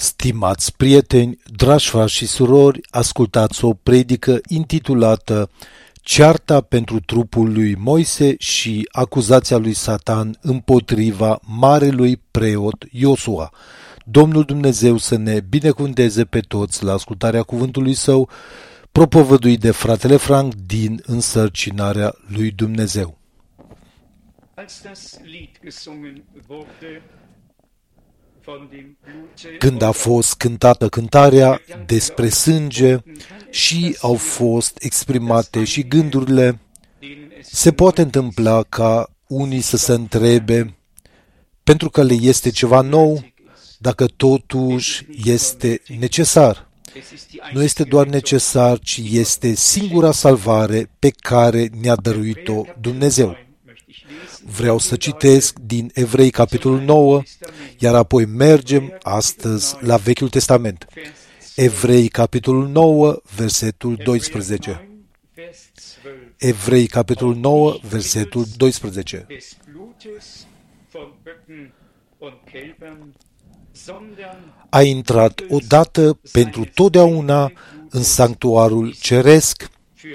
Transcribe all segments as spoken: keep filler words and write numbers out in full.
Stimați prieteni, dragi frați și surori, ascultați o predică intitulată Cearta pentru trupul lui Moise și acuzația lui Satan împotriva marelui preot Iosua. Domnul Dumnezeu să ne binecuvânteze pe toți la ascultarea cuvântului Său, propovăduit de fratele Frank din însărcinarea lui Dumnezeu. Când a fost cântată cântarea despre sânge și au fost exprimate și gândurile, se poate întâmpla ca unii să se întrebe, pentru că le este ceva nou, dacă totuși este necesar. Nu este doar necesar, ci este singura salvare pe care ne-a dăruit-o Dumnezeu. Vreau să citesc din Evrei, capitolul nouă, iar apoi mergem astăzi la Vechiul Testament. Evrei, capitolul nouă, versetul doisprezece. Evrei, capitolul nouă, versetul doisprezece. A intrat odată pentru totdeauna în sanctuarul ceresc,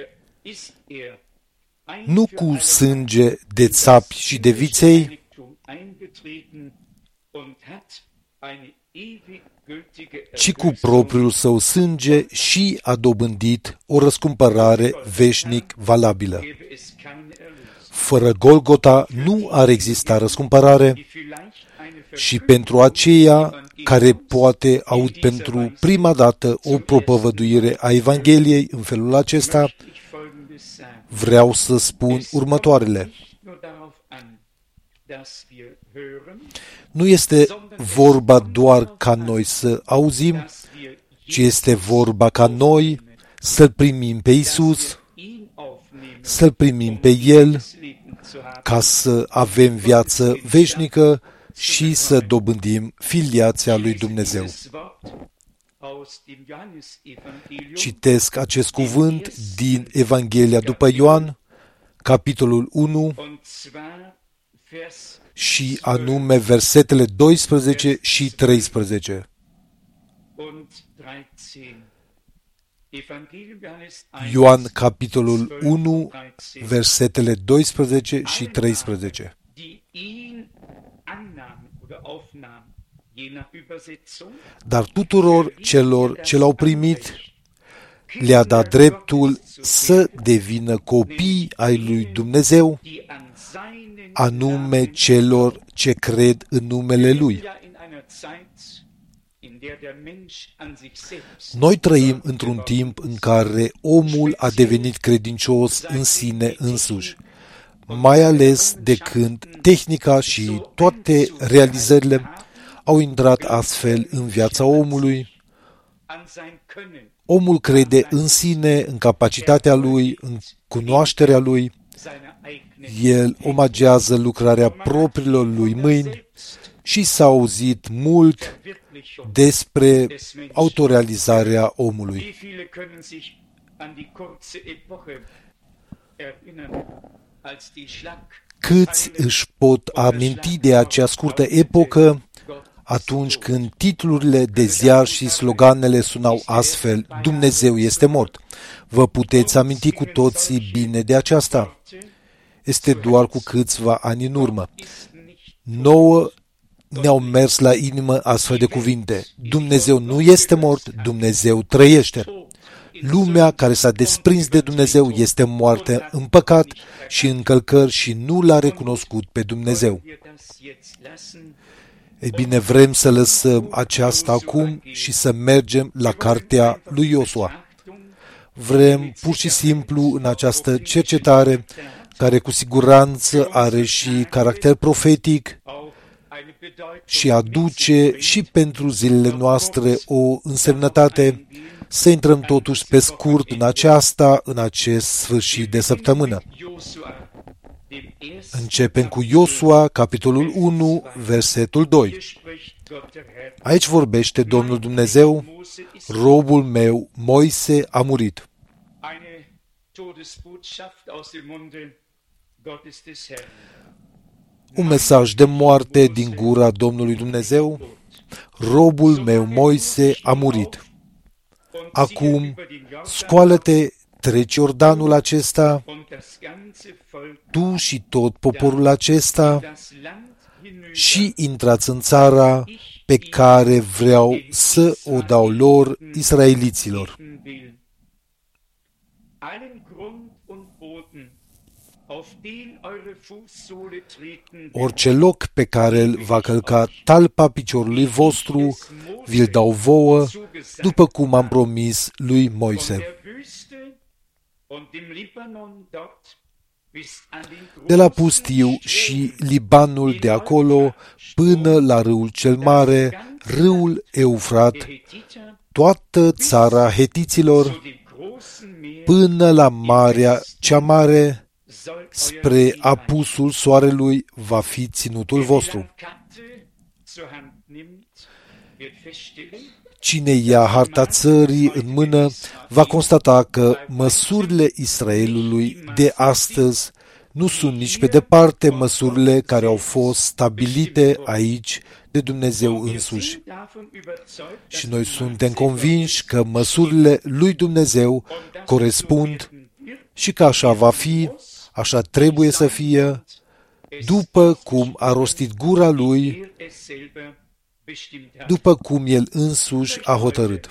nu cu sânge de țapi și de viței, ci cu propriul său sânge și a dobândit o răscumpărare veșnic valabilă. Fără Golgota nu ar exista răscumpărare și pentru aceia care poate aud pentru prima dată o propovăduire a Evangheliei în felul acesta, vreau să spun următoarele. Nu este vorba doar ca noi să auzim, ci este vorba ca noi să-L primim pe Iisus, să-L primim pe El, ca să avem viață veșnică și să dobândim filiația lui Dumnezeu. Citesc acest cuvânt din Evanghelia după Ioan, capitolul unu, și anume versetele doisprezece și treisprezece. Ioan, capitolul unu, versetele doisprezece și treisprezece. Dar tuturor celor ce l-au primit, le-a dat dreptul să devină copii ai lui Dumnezeu, anume celor ce cred în numele Lui. Noi trăim într-un timp în care omul a devenit credincios în sine însuși, mai ales de când tehnica și toate realizările au intrat astfel în viața omului. Omul crede în sine, în capacitatea lui, în cunoașterea lui. El omagează lucrarea propriilor lui mâini și s-a auzit mult despre autorealizarea omului. Câți își pot aminti de acea scurtă epocă atunci când titlurile de ziar și sloganele sunau astfel: Dumnezeu este mort. Vă puteți aminti cu toții bine de aceasta? Este doar cu câțiva ani în urmă. Nouă ne-au mers la inimă astfel de cuvinte: Dumnezeu nu este mort, Dumnezeu trăiește. Lumea care s-a desprins de Dumnezeu este moartă în păcat și în călcări și nu l-a recunoscut pe Dumnezeu. Ei bine, vrem să lăsăm aceasta acum și să mergem la cartea lui Iosua. Vrem pur și simplu în această cercetare, care cu siguranță are și caracter profetic și aduce și pentru zilele noastre o însemnătate, să intrăm totuși pe scurt în aceasta, în acest sfârșit de săptămână. Începem cu Iosua, capitolul unu, versetul doi. Aici vorbește Domnul Dumnezeu: robul meu Moise a murit. Un mesaj de moarte din gura Domnului Dumnezeu, robul meu Moise a murit. Acum, scoală-te, treci Iordanul acesta, tu și tot poporul acesta, și intrați în țara pe care vreau să o dau lor, israeliților. Orice loc pe care îl va călca talpa piciorului vostru, vi-l dau vouă, după cum am promis lui Moise. De la pustiu și Libanul de acolo până la râul cel mare, râul Eufrat, toată țara hetiților, până la Marea cea mare, spre apusul soarelui va fi ținutul vostru. Cine ia harta țării în mână va constata că măsurile Israelului de astăzi nu sunt nici pe departe măsurile care au fost stabilite aici de Dumnezeu însuși. Și noi suntem convinși că măsurile lui Dumnezeu corespund și că așa va fi, așa trebuie să fie, după cum a rostit gura lui, după cum el însuși a hotărât.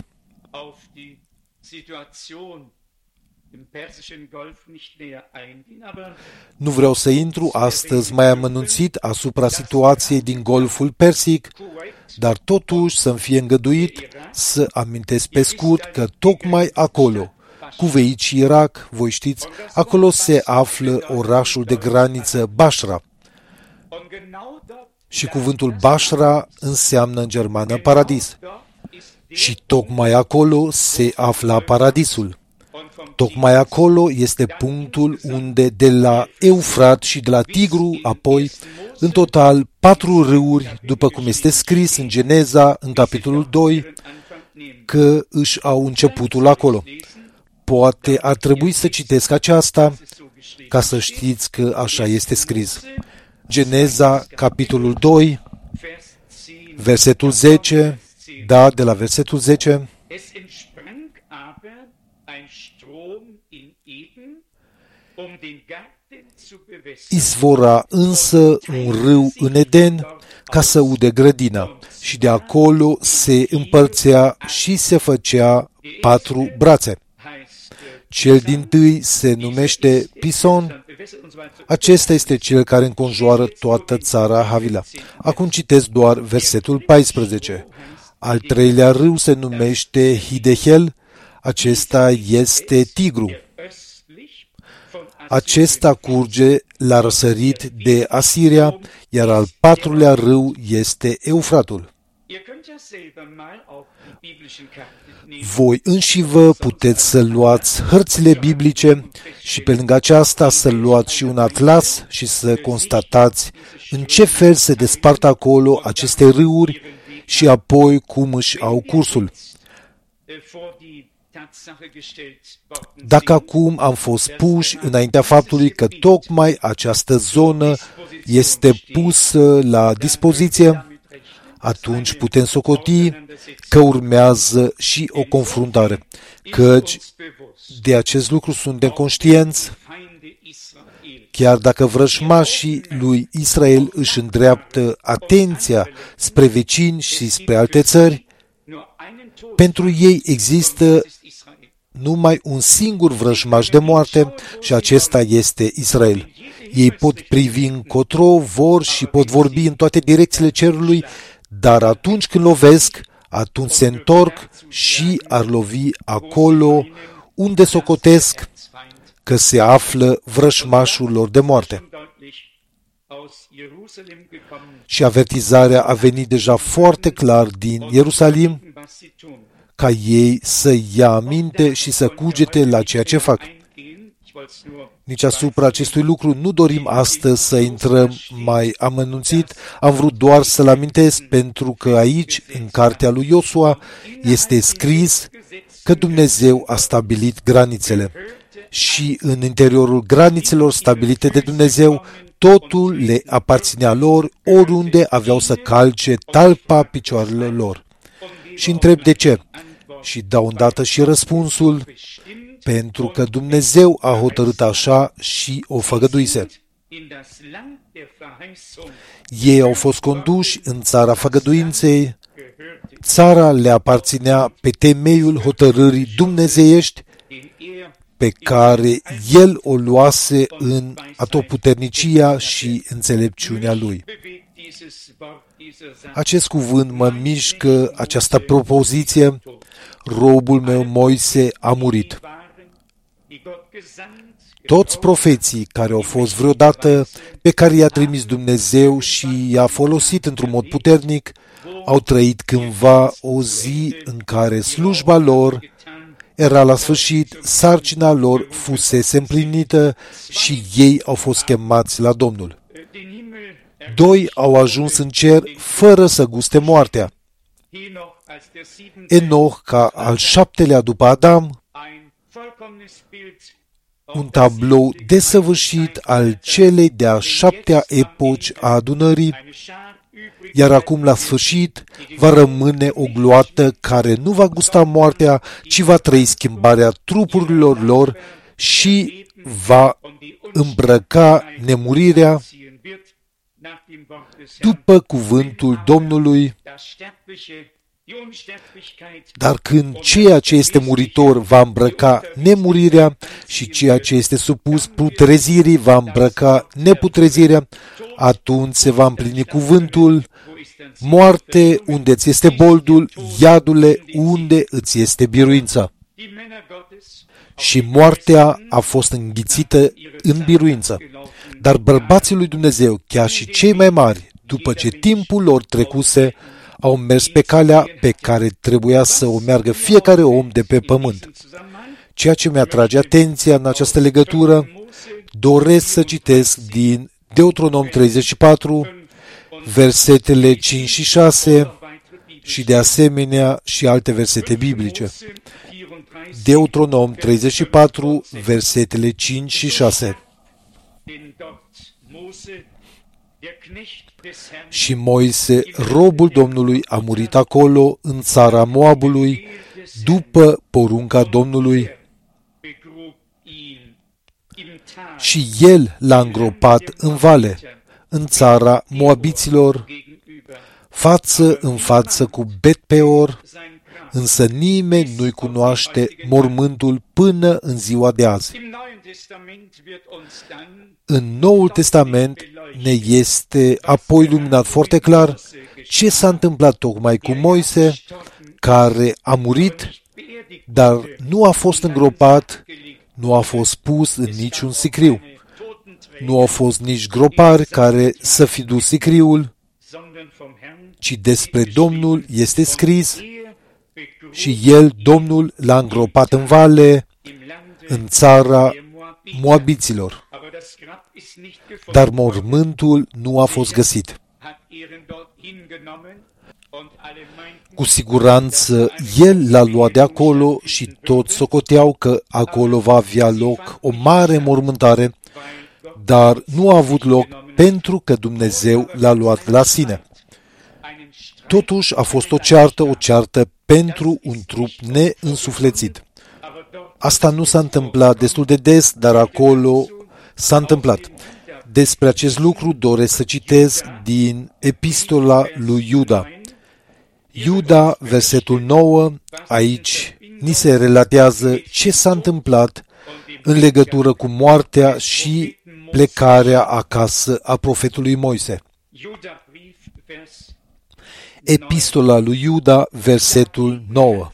Nu vreau să intru astăzi mai amănunțit asupra situației din Golful Persic, dar totuși să-mi fie îngăduit să amintesc pe scurt că tocmai acolo, Cuveit și Irak, voi știți, acolo se află orașul de graniță Basra. Și cuvântul Basra înseamnă în germană paradis. Și tocmai acolo se afla paradisul. Tocmai acolo este punctul unde de la Eufrat și de la Tigru, apoi, în total, patru râuri, după cum este scris în Geneza, în capitolul doi, că își au începutul acolo. Poate ar trebui să citesc aceasta ca să știți că așa este scris. Geneza, capitolul doi, versetul zece, da, de la versetul zece. Izvora însă un râu în Eden ca să ude grădina și de acolo se împărțea și se făcea patru brațe. Cel dintâi se numește Pison. Acesta este cel care înconjoară toată țara Havila. Acum citesc doar versetul paisprezece. Al treilea râu se numește Hidehel. Acesta este Tigru. Acesta curge la răsărit de Asiria, iar al patrulea râu este Eufratul. Voi înși vă puteți să luați hărțile biblice și pe lângă aceasta să luați și un atlas și să constatați în ce fel se despart acolo aceste râuri și apoi cum își au cursul. Dacă acum am fost puși înaintea faptului că tocmai această zonă este pusă la dispoziție, atunci putem socoti că urmează și o confruntare, căci de acest lucru suntem conștienți, chiar dacă vrăjmașii lui Israel își îndreaptă atenția spre vecini și spre alte țări, pentru ei există numai un singur vrăjmaș de moarte și acesta este Israel. Ei pot privi încotro, vor și pot vorbi în toate direcțiile cerului, dar atunci când lovesc, atunci se întorc și ar lovi acolo unde socotesc că se află vrăjmașul lor de moarte. Și avertizarea a venit deja foarte clar din Ierusalim, ca ei să ia aminte și să cugete la ceea ce fac. Nici asupra acestui lucru nu dorim astăzi să intrăm mai amănunțit, am vrut doar să-l amintesc pentru că aici, în cartea lui Iosua, este scris că Dumnezeu a stabilit granițele. Și în interiorul granițelor stabilite de Dumnezeu, totul le aparținea lor oriunde aveau să calce talpa picioarelor lor. Și întreb de ce. Și dau îndată și răspunsul, pentru că Dumnezeu a hotărât așa și o făgăduise. Ei au fost conduși în țara făgăduinței, țara le aparținea pe temeiul hotărârii dumnezeiești pe care El o luase în atotputernicia și înțelepciunea Lui. Acest cuvânt mă mișcă, această propoziție, robul meu Moise a murit. Toți profeții care au fost vreodată, pe care i-a trimis Dumnezeu și i-a folosit într-un mod puternic, au trăit cândva o zi în care slujba lor era la sfârșit, sarcina lor fusese împlinită și ei au fost chemați la Domnul. Doi au ajuns în cer fără să guste moartea. Enoch, ca al șaptelea după Adam, un tablou desăvârșit al celei de-a șaptea epoci a adunării, iar acum, la sfârșit, va rămâne o gloată care nu va gusta moartea, ci va trăi schimbarea trupurilor lor și va îmbrăca nemurirea după cuvântul Domnului. Dar când ceea ce este muritor va îmbrăca nemurirea și ceea ce este supus putrezirii va îmbrăca neputrezirea, atunci se va împlini cuvântul: moarte, unde ți este boldul, iadule, unde îți este biruința. Și moartea a fost înghițită în biruință. Dar bărbații lui Dumnezeu, chiar și cei mai mari, după ce timpul lor trecuse, au mers pe calea pe care trebuia să o meargă fiecare om de pe pământ. Ceea ce mi-atrage atenția în această legătură, doresc să citesc din Deuteronom treizeci și patru, versetele cinci și șase și de asemenea și alte versete biblice. Deuteronom treizeci și patru, versetele cinci și șase. Și Moise, robul Domnului, a murit acolo, în țara Moabului, după porunca Domnului, și el l-a îngropat în vale, în țara Moabiților, față în față cu Bet-peor, însă nimeni nu-i cunoaște mormântul până în ziua de azi. În Noul Testament ne este apoi luminat foarte clar ce s-a întâmplat tocmai cu Moise, care a murit, dar nu a fost îngropat, nu a fost pus în niciun sicriu. Nu au fost nici gropari care să fi dus sicriul, ci despre Domnul este scris și el, Domnul, l-a îngropat în vale, în țara Moabiților. Dar mormântul nu a fost găsit. Cu siguranță, el l-a luat de acolo și toți socoteau că acolo va avea loc o mare mormântare, dar nu a avut loc pentru că Dumnezeu l-a luat la sine. Totuși a fost o ceartă, o ceartă pentru un trup neînsuflețit. Asta nu s-a întâmplat destul de des, dar acolo s-a întâmplat. Despre acest lucru doresc să citesc din epistola lui Iuda. Iuda, versetul nouă, aici ni se relatează ce s-a întâmplat în legătură cu moartea și plecarea acasă a profetului Moise. Epistola lui Iuda, versetul nouă.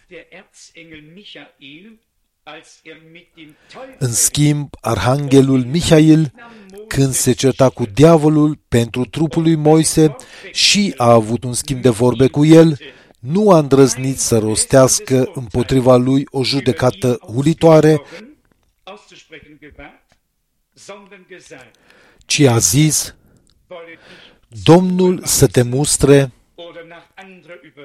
În schimb, arhanghelul Mihail, când se certa cu diavolul pentru trupul lui Moise și a avut un schimb de vorbe cu el, nu a îndrăznit să rostească împotriva lui o judecată hulitoare, ci a zis: Domnul să te mustre,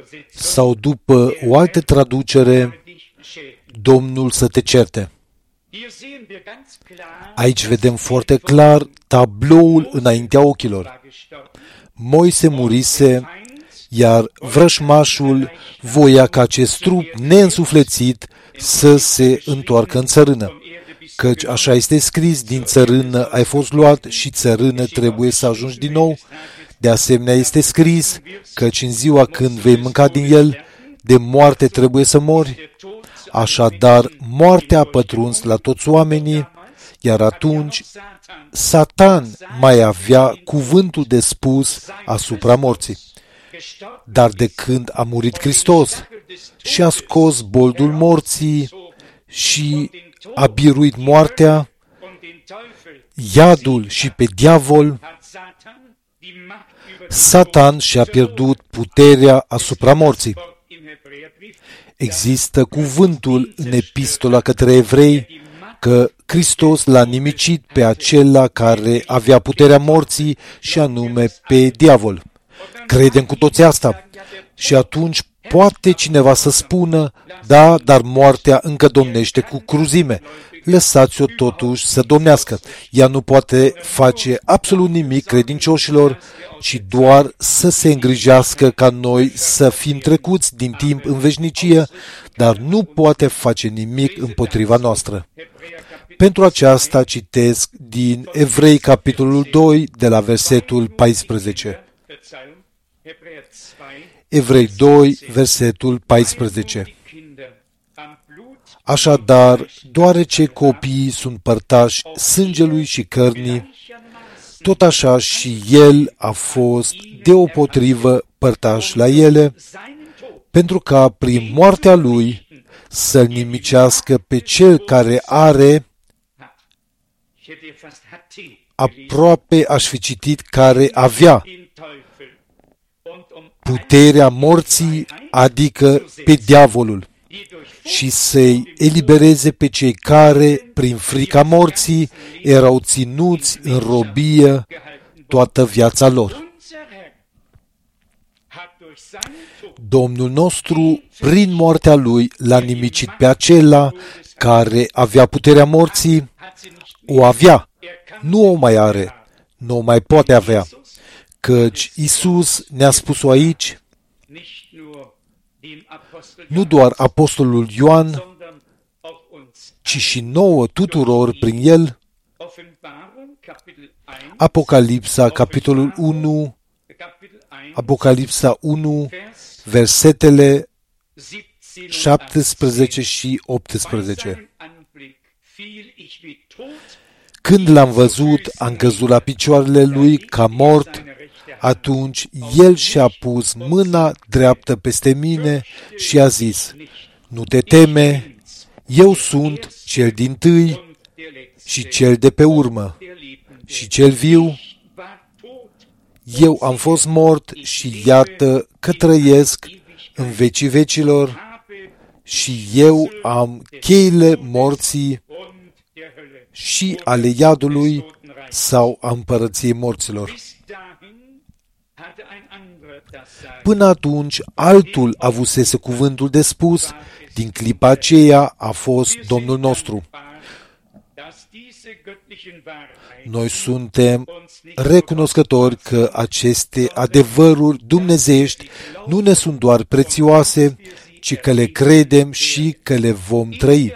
sau după o altă traducere, Domnul să te certe. Aici vedem foarte clar tabloul înaintea ochilor. Moise murise, iar vrășmașul voia ca acest trup neînsuflețit să se întoarcă în țărână. Căci așa este scris, din țărână ai fost luat și țărână trebuie să ajungi din nou. De asemenea este scris, căci în ziua când vei mânca din el, de moarte trebuie să mori. Așadar, moartea a pătruns la toți oamenii, iar atunci Satan mai avea cuvântul de spus asupra morții. Dar de când a murit Hristos și a scos boldul morții și a biruit moartea, iadul și pe diavol, Satan și-a pierdut puterea asupra morții. Există cuvântul în epistola către evrei că Hristos l-a nimicit pe acela care avea puterea morții și anume pe diavol. Credem cu toții asta. Și atunci poate cineva să spună, da, dar moartea încă domnește cu cruzime. Lăsați-o totuși să domnească. Ea nu poate face absolut nimic credincioșilor, ci doar să se îngrijească ca noi să fim trecuți din timp în veșnicie, dar nu poate face nimic împotriva noastră. Pentru aceasta citesc din Evrei, capitolul doi, de la versetul paisprezece. Evrei doi, versetul paisprezece. Așadar, deoarece copiii sunt părtași sângelui și cărnii, tot așa și el a fost deopotrivă părtaș la ele, pentru ca prin moartea lui să-l nimicească pe cel care are, aproape aș fi citit care avea, puterea morții, adică pe diavolul, și să-i elibereze pe cei care, prin frica morții, erau ținuți în robie toată viața lor. Domnul nostru, prin moartea lui, l-a nimicit pe acela care avea puterea morții, o avea, nu o mai are, nu o mai poate avea, căci Iisus ne-a spus-o aici, nu doar apostolul Ioan, ci și nouă tuturor prin el. Apocalipsa, capitolul unu, Apocalipsa unu, versetele șaptesprezece și optsprezece. Când l-am văzut, am căzut la picioarele lui ca mort. Atunci el și-a pus mâna dreaptă peste mine și a zis, nu te teme, eu sunt cel dintâi și cel de pe urmă și cel viu. Eu am fost mort și iată că trăiesc în vecii vecilor și eu am cheile morții și ale iadului sau a împărăției morților. Până atunci, altul avusese cuvântul de spus, din clipa aceea a fost Domnul nostru. Noi suntem recunoscători că aceste adevăruri dumnezeiești nu ne sunt doar prețioase, ci că le credem și că le vom trăi.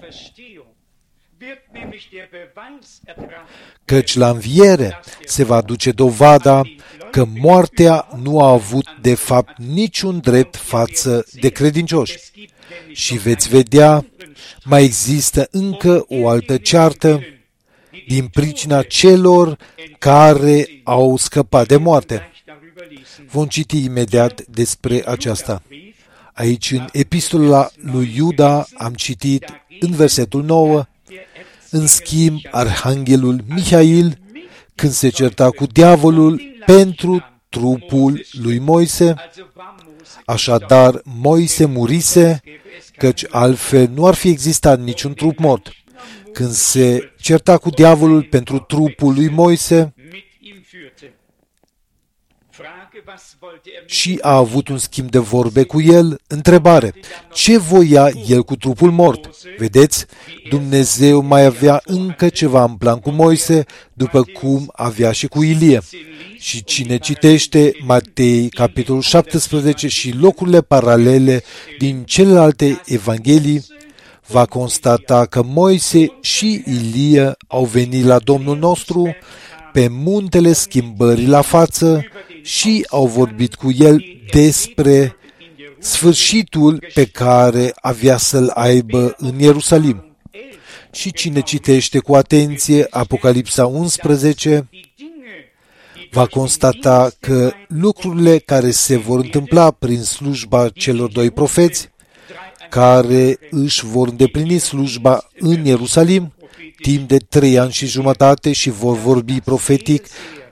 Căci la înviere se va duce dovada că moartea nu a avut de fapt niciun drept față de credincioși. Și veți vedea, mai există încă o altă ceartă din pricina celor care au scăpat de moarte. Vom citi imediat despre aceasta. Aici, în epistola lui Iuda, am citit în versetul nouă, în schimb, arhanghelul Mihail, când se certa cu diavolul pentru trupul lui Moise, așadar Moise murise, căci altfel nu ar fi existat niciun trup mort. Când se certa cu diavolul pentru trupul lui Moise, și a avut un schimb de vorbe cu el. Întrebare: ce voia el cu trupul mort? Vedeți, Dumnezeu mai avea încă ceva în plan cu Moise, după cum avea și cu Ilie. Și cine citește Matei, capitolul șaptesprezece și locurile paralele din celelalte evanghelii, va constata că Moise și Ilie au venit la Domnul nostru pe muntele schimbării la față și au vorbit cu el despre sfârșitul pe care avea să-l aibă în Ierusalim. Și cine citește cu atenție Apocalipsa unsprezece, va constata că lucrurile care se vor întâmpla prin slujba celor doi profeți, care își vor îndeplini slujba în Ierusalim timp de trei ani și jumătate și vor vorbi profetic,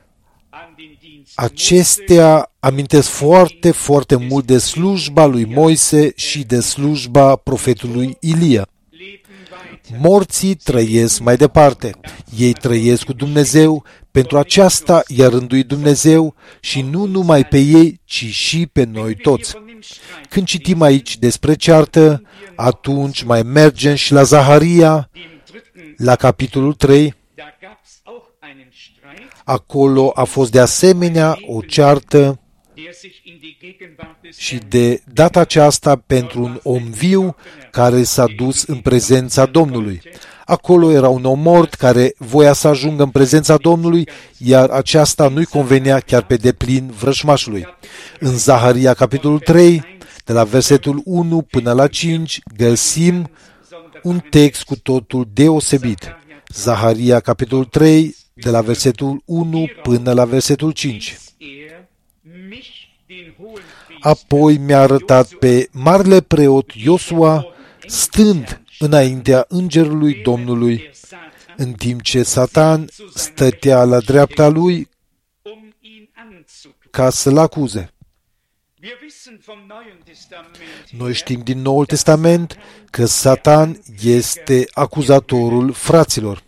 acestea amintesc foarte, foarte mult de slujba lui Moise și de slujba profetului Ilie. Morții trăiesc mai departe. Ei trăiesc cu Dumnezeu, pentru aceasta i-a rânduit Dumnezeu și nu numai pe ei, ci și pe noi toți. Când citim aici despre ceartă, atunci mai mergem și la Zaharia, la capitolul trei. Acolo a fost de asemenea o ceartă și de data aceasta pentru un om viu care s-a dus în prezența Domnului. Acolo era un om mort care voia să ajungă în prezența Domnului, iar aceasta nu-i convenea chiar pe deplin vrăjmașului. În Zaharia, capitolul trei, de la versetul unu până la cinci, găsim un text cu totul deosebit. Zaharia, capitolul trei, de la versetul unu până la versetul cinci. Apoi mi-a arătat pe marele preot Iosua, stând înaintea îngerului Domnului, în timp ce Satan stătea la dreapta lui ca să-l acuze. Noi știm din Noul Testament că Satan este acuzatorul fraților.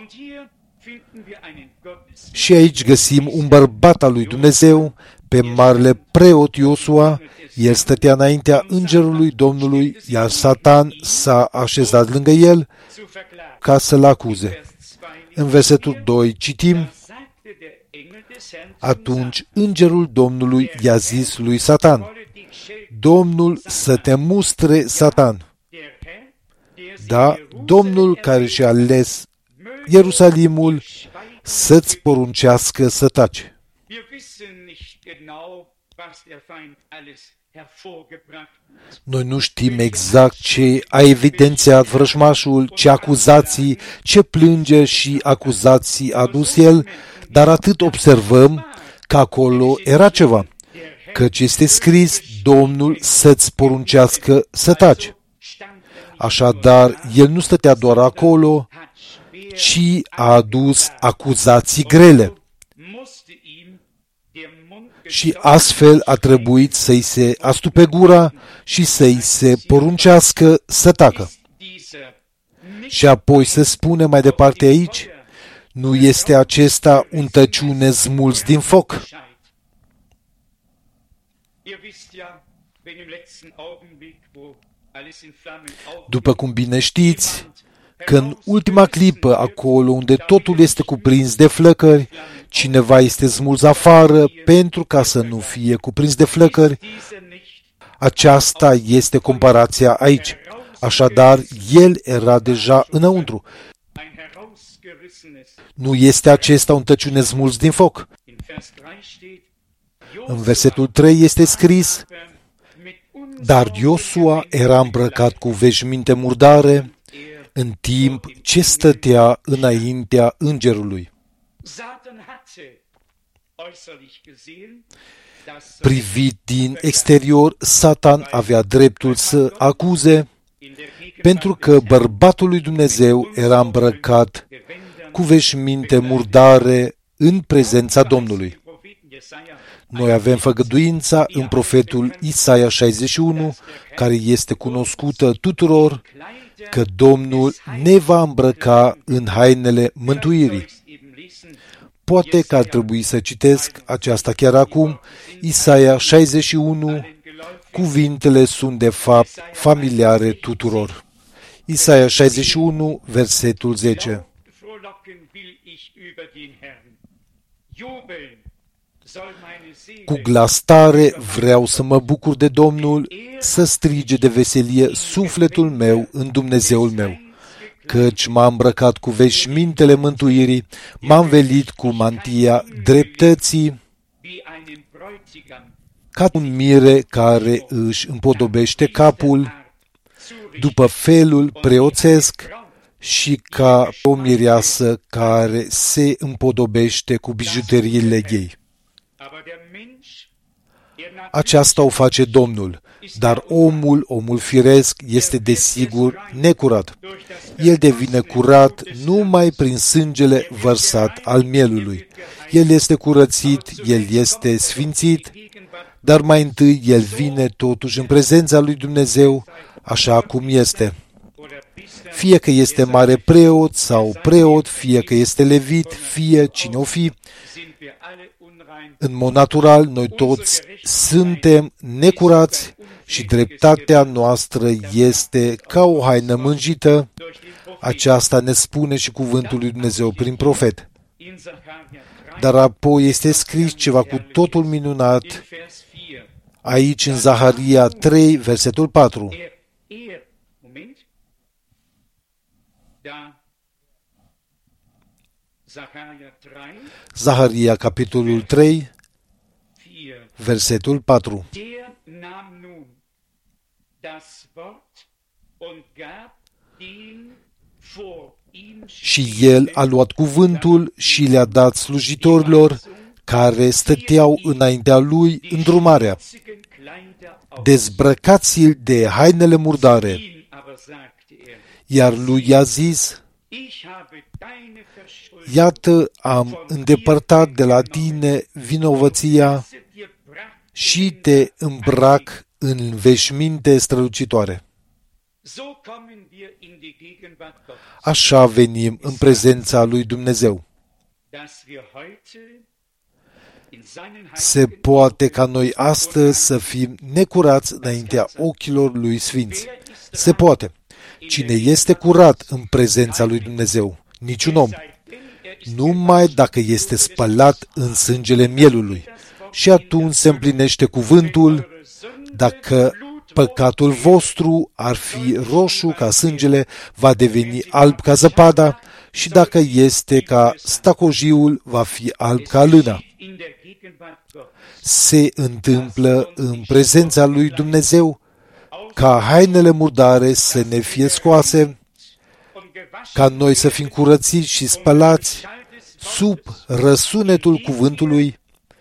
Și aici găsim un bărbat al lui Dumnezeu, pe marele preot Iosua. El stătea înaintea îngerului Domnului, iar Satan s-a așezat lângă el ca să-l acuze. În versetul doi citim: atunci îngerul Domnului i-a zis lui Satan: Domnul să te mustre, Satan. Da, Domnul care și-a ales Ierusalimul să-ți poruncească să taci. Noi nu știm exact ce a evidențiat vrăjmașul, ce acuzații, ce plângeri și acuzații a adus el, dar atât observăm că acolo era ceva, căci este scris: Domnul să-ți poruncească să taci. Așadar, el nu stătea doar acolo, ci a adus acuzații grele. Și astfel a trebuit să-i se astupe gura și să-i se poruncească să tacă. Și apoi se spune mai departe aici: nu este acesta un tăciune smuls din foc? După cum bine știți, că în ultima clipă, acolo unde totul este cuprins de flăcări, cineva este smuls afară pentru ca să nu fie cuprins de flăcări. Aceasta este comparația aici. Așadar, el era deja înăuntru. Nu este acesta un tăciune smuls din foc? În versetul trei este scris: dar Iosua era îmbrăcat cu veșminte murdare, în timp ce stătea înaintea îngerului. Privit din exterior, Satan avea dreptul să acuze, pentru că bărbatul lui Dumnezeu era îmbrăcat cu veșminte murdare în prezența Domnului. Noi avem făgăduința în profetul Isaia șaizeci și unu, care este cunoscută tuturor, că Domnul ne va îmbrăca în hainele mântuirii. Poate că ar trebui să citesc aceasta chiar acum, Isaia șaizeci și unu, cuvintele sunt de fapt familiare tuturor. Isaia șaizeci și unu, versetul zece. Cu glas tare vreau să mă bucur de Domnul, să strige de veselie sufletul meu în Dumnezeul meu, căci m-a îmbrăcat cu veșmintele mântuirii, m-a învelit cu mantia dreptății, ca un mire care își împodobește capul după felul preoțesc și ca o mireasă care se împodobește cu bijuteriile ei. Aceasta o face Domnul, dar omul, omul firesc, este desigur necurat. El devine curat numai prin sângele vărsat al mielului. El este curățit, el este sfințit, dar mai întâi el vine totuși în prezența lui Dumnezeu, așa cum este. Fie că este mare preot sau preot, fie că este levit, fie cine o fi, în mod natural, noi toți suntem necurați și dreptatea noastră este ca o haină mânjită. Aceasta ne spune și cuvântul lui Dumnezeu prin profet. Dar apoi este scris ceva cu totul minunat aici în Zaharia trei, versetul patru. Zaharia, capitolul trei, versetul patru. Și el a luat cuvântul și le-a dat slujitorilor care stăteau înaintea lui îndrumarea. Dezbrăcați-l de hainele murdare. Iar lui i-a zis: iată, am îndepărtat de la tine vinovăția și te îmbrac în veșminte strălucitoare. Așa venim în prezența lui Dumnezeu. Se poate ca noi astăzi să fim necurați înaintea ochilor lui sfinți. Se poate. Cine este curat în prezența lui Dumnezeu? Niciun om. Numai dacă este spălat în sângele mielului. Și atunci se împlinește cuvântul: dacă păcatul vostru ar fi roșu ca sângele, va deveni alb ca zăpada, și dacă este ca stacojiul, va fi alb ca lâna. Se întâmplă în prezența lui Dumnezeu ca hainele murdare să ne fie scoase, ca noi să fim curățiți și spălați sub răsunetul cuvântului,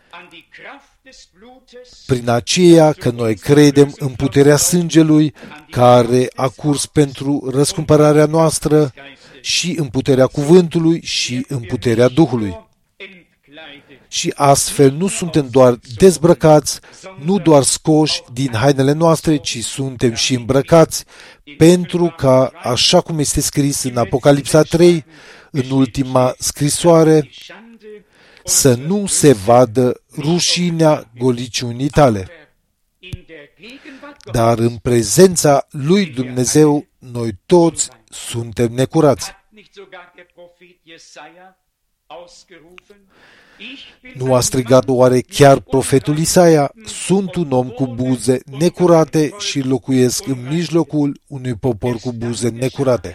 prin aceea că noi credem în puterea sângelui care a curs pentru răscumpărarea noastră și în puterea cuvântului și în puterea Duhului. Și astfel nu suntem doar dezbrăcați, nu doar scoși din hainele noastre, ci suntem și îmbrăcați, pentru ca, așa cum este scris în Apocalipsa trei, în ultima scrisoare, să nu se vadă rușinea goliciunii tale. Dar în prezența lui Dumnezeu, noi toți suntem necurați. Nu a strigat oare chiar profetul Isaia: sunt un om cu buze necurate și locuiesc în mijlocul unui popor cu buze necurate.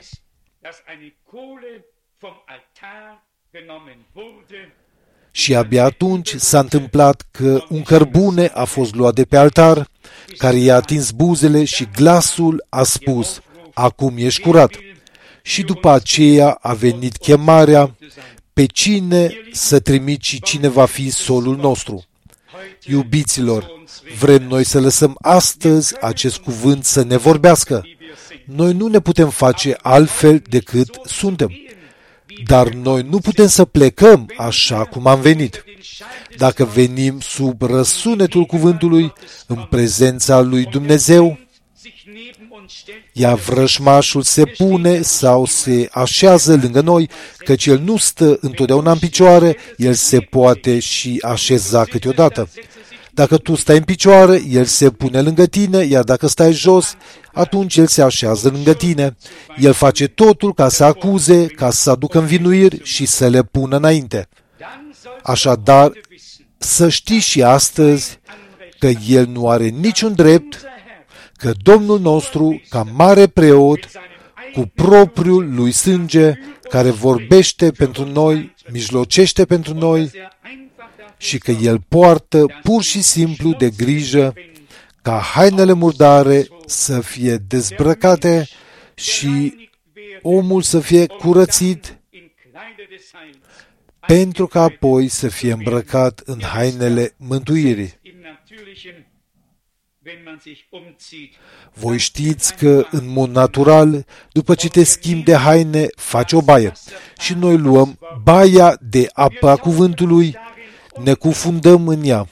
Și abia atunci s-a întâmplat că un cărbune a fost luat de pe altar, care i-a atins buzele și glasul a spus: acum ești curat. Și după aceea a venit chemarea: pe cine să trimiți și cine va fi solul nostru? Iubiților, vrem noi să lăsăm astăzi acest cuvânt să ne vorbească. Noi nu ne putem face altfel decât suntem. Dar noi nu putem să plecăm așa cum am venit. Dacă venim sub răsunetul cuvântului, în prezența lui Dumnezeu, Iar vrăjmașul se pune sau se așează lângă noi, căci el nu stă întotdeauna în picioare, el se poate și așeza câteodată. Dacă tu stai în picioare, el se pune lângă tine, iar dacă stai jos, atunci el se așează lângă tine. El face totul ca să acuze, ca să aducă învinuiri și să le pună înainte. Așadar, să știi și astăzi că el nu are niciun drept, că Domnul nostru, ca mare preot, cu propriul lui sânge, care vorbește pentru noi, mijlocește pentru noi, și că el poartă pur și simplu de grijă ca hainele murdare să fie dezbrăcate și omul să fie curățit, pentru că apoi să fie îmbrăcat în hainele mântuirii. Voi știți că, în mod natural, după ce te schimbi de haine, faci o baie. Și noi luăm baia de apă a cuvântului, ne cufundăm în ea.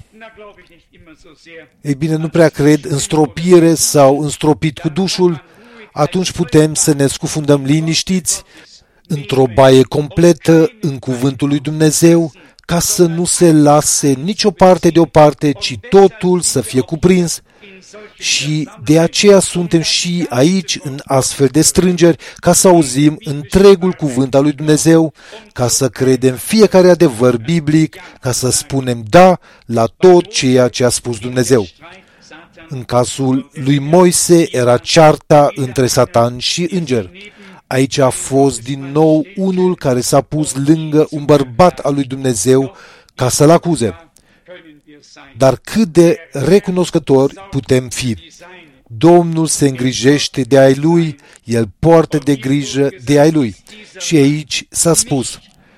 Ei bine, nu prea cred în stropire sau în stropit cu dușul, atunci putem să ne scufundăm liniștiți într-o baie completă în cuvântul lui Dumnezeu, ca să nu se lase nicio parte deoparte, ci totul să fie cuprins. Și de aceea suntem și aici în astfel de strângeri, ca să auzim întregul cuvânt al lui Dumnezeu, ca să credem fiecare adevăr biblic, ca să spunem da la tot ceea ce a spus Dumnezeu. În cazul lui Moise era cearta între Satan și înger. Aici a fost din nou unul care s-a pus lângă un bărbat al lui Dumnezeu ca să-l acuze. Dar cât de recunoscători putem fi. Domnul se îngrijește de ai lui, el poartă de grijă de ai lui. Și aici s-a spus: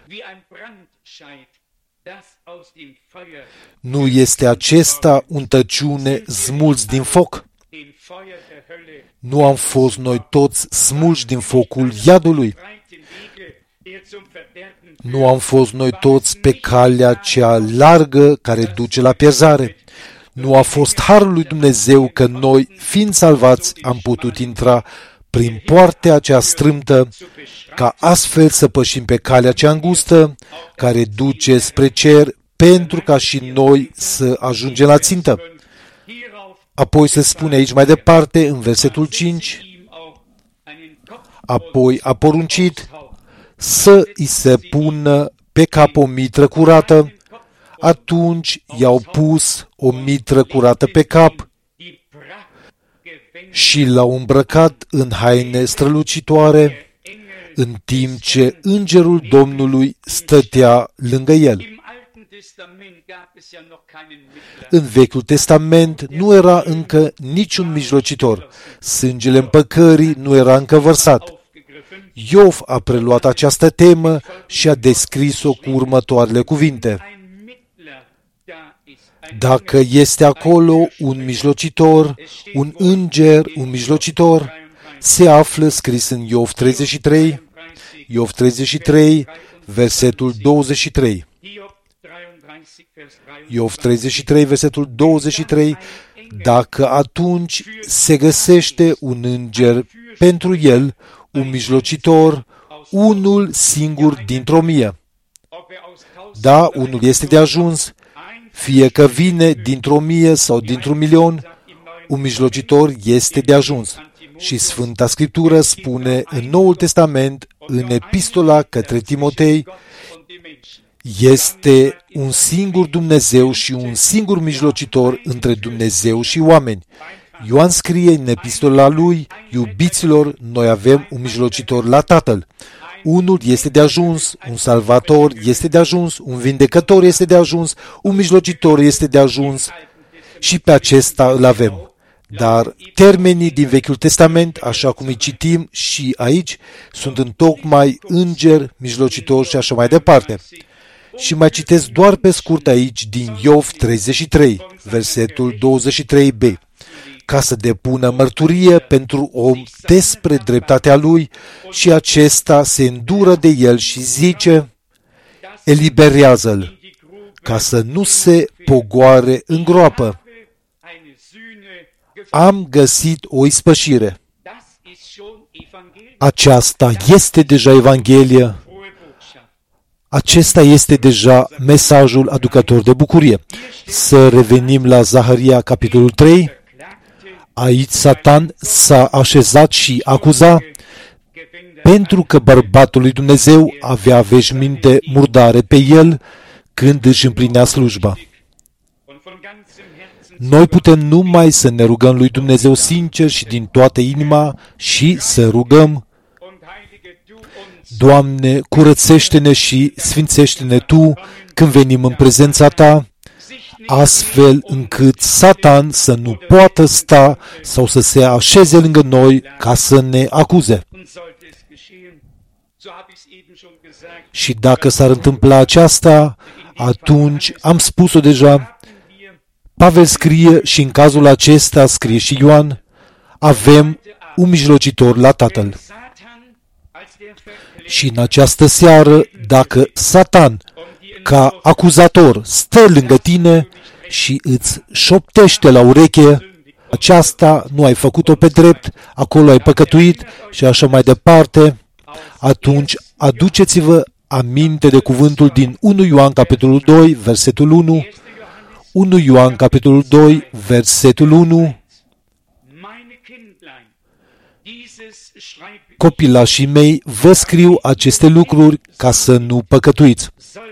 nu este acesta un tăciune smulți din foc? Nu am fost noi toți smulși din focul iadului? Nu am fost noi toți pe calea cea largă care duce la pierzare? Nu a fost harul lui Dumnezeu că noi, fiind salvați, am putut intra prin poartea cea strâmtă, ca astfel să pășim pe calea cea îngustă, care duce spre cer, pentru ca și noi să ajungem la țintă? Apoi se spune aici mai departe, în versetul cinci, apoi a poruncit să îi se pună pe cap o mitră curată. Atunci i-au pus o mitră curată pe cap și l-au îmbrăcat în haine strălucitoare, în timp ce îngerul Domnului stătea lângă el. În Vechiul Testament nu era încă niciun mijlocitor. Sângele împăcării nu era încă vărsat. Iov a preluat această temă și a descris-o cu următoarele cuvinte: dacă este acolo un mijlocitor, un înger, un mijlocitor, se află scris în Iov treizeci și trei, Iov treizeci și trei, versetul douăzeci și trei. Iov treizeci și trei, versetul douăzeci și trei, dacă atunci se găsește un înger pentru el, un mijlocitor, unul singur dintr-o mie. Da, unul este de ajuns, fie că vine dintr-o mie sau dintr-un milion, un mijlocitor este de ajuns. Și Sfânta Scriptură spune în Noul Testament, în epistola către Timotei, este un singur Dumnezeu și un singur mijlocitor între Dumnezeu și oameni. Ioan scrie în epistola lui: iubiților, noi avem un mijlocitor la Tatăl. Unul este de ajuns, un salvator este de ajuns, un vindecător este de ajuns, un mijlocitor este de ajuns și pe acesta îl avem. Dar termenii din Vechiul Testament, așa cum îi citim și aici, sunt întocmai înger, mijlocitor și așa mai departe. Și mai citesc doar pe scurt aici din Iov treizeci și trei, versetul douăzeci și trei b. Ca să depună mărturie pentru om despre dreptatea lui și acesta se îndură de el și zice: eliberează-l, ca să nu se pogoare în groapă. am găsit o ispășire. Aceasta este deja Evanghelia. Acesta este deja mesajul aducător de bucurie. Să revenim la Zaharia, capitolul trei. Aici Satan s-a așezat și acuza pentru că bărbatul lui Dumnezeu avea veșminte murdare pe el când își împlinea slujba. Noi putem numai să ne rugăm lui Dumnezeu sincer și din toată inima și să rugăm: Doamne, curățește-ne și sfințește-ne Tu când venim în prezența Ta, astfel încât Satan să nu poată sta sau să se așeze lângă noi ca să ne acuze. Și dacă s-ar întâmpla aceasta, atunci, am spus-o deja, Pavel scrie și în cazul acesta scrie și Ioan, avem un mijlocitor la Tatăl. Și în această seară, dacă Satan, ca acuzator, stă lângă tine și îți șoptește la ureche, aceasta nu ai făcut-o pe drept, acolo ai păcătuit și așa mai departe, atunci aduceți-vă aminte de cuvântul din unu Ioan, capitolul doi, versetul unu, unu Ioan, capitolul doi, versetul unu, copilașii mei, vă scriu aceste lucruri ca să nu păcătuiți.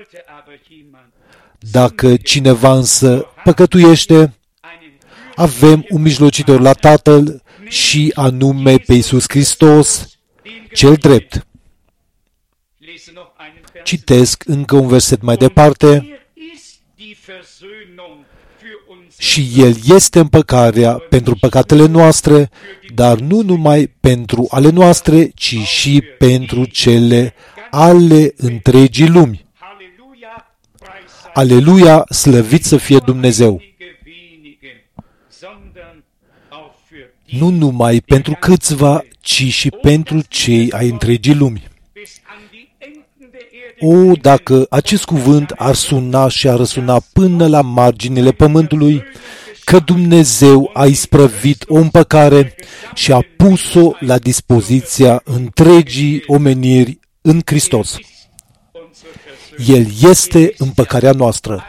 Dacă cineva însă păcătuiește, avem un mijlocitor la Tatăl și anume pe Iisus Hristos, cel drept. Citesc încă un verset mai departe. Și El este împăcarea pentru păcatele noastre, dar nu numai pentru ale noastre, ci și pentru cele ale întregii lumi. Aleluia, slăvit să fie Dumnezeu! Nu numai pentru câțiva, ci și pentru cei ai întregii lumi. O, dacă acest cuvânt ar suna și ar răsuna până la marginile pământului, că Dumnezeu a isprăvit o împăcare și a pus-o la dispoziția întregii omeniri în Hristos. El este împăcarea noastră.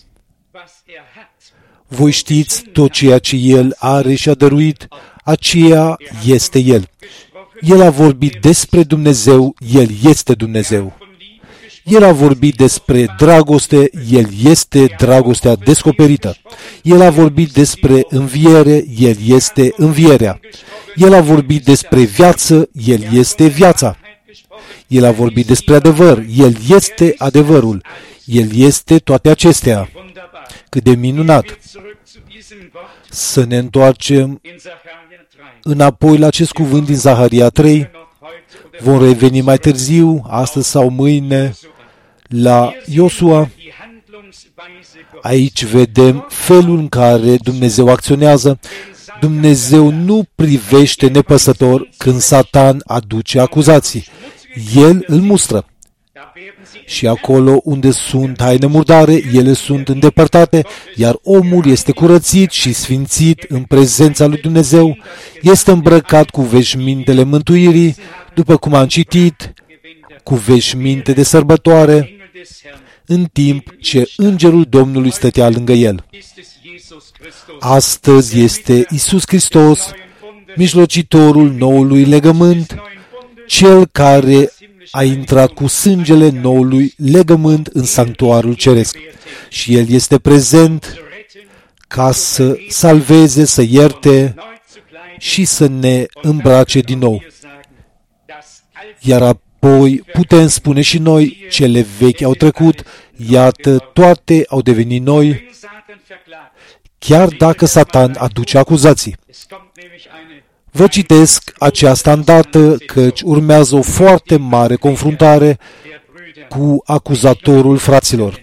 Voi știți, tot ceea ce El are și a dăruit, aceea este El. El a vorbit despre Dumnezeu, El este Dumnezeu. El a vorbit despre dragoste, El este dragostea descoperită. El a vorbit despre înviere, El este învierea. El a vorbit despre viață, El este viața. El a vorbit despre adevăr, El este adevărul. El este toate acestea. Cât de minunat! Să ne întoarcem înapoi la acest cuvânt din Zaharia trei. Vom reveni mai târziu, astăzi sau mâine, la Iosua. Aici vedem felul în care Dumnezeu acționează. Dumnezeu nu privește nepăsător când Satan aduce acuzații. El îl mustră. Și acolo unde sunt haine murdare, ele sunt îndepărtate, iar omul este curățit și sfințit în prezența lui Dumnezeu, este îmbrăcat cu veșmintele mântuirii, după cum am citit, cu veșminte de sărbătoare, în timp ce îngerul Domnului stătea lângă el. Astăzi este Iisus Hristos, mijlocitorul noului legământ, cel care a intrat cu sângele noului legământ în sanctuarul ceresc. Și El este prezent ca să salveze, să ierte și să ne îmbrace din nou. Iar apoi putem spune și noi, cele vechi au trecut, iată, toate au devenit noi, chiar dacă Satan aduce acuzații. Vă citesc aceasta îndată, căci urmează o foarte mare confruntare cu acuzatorul fraților.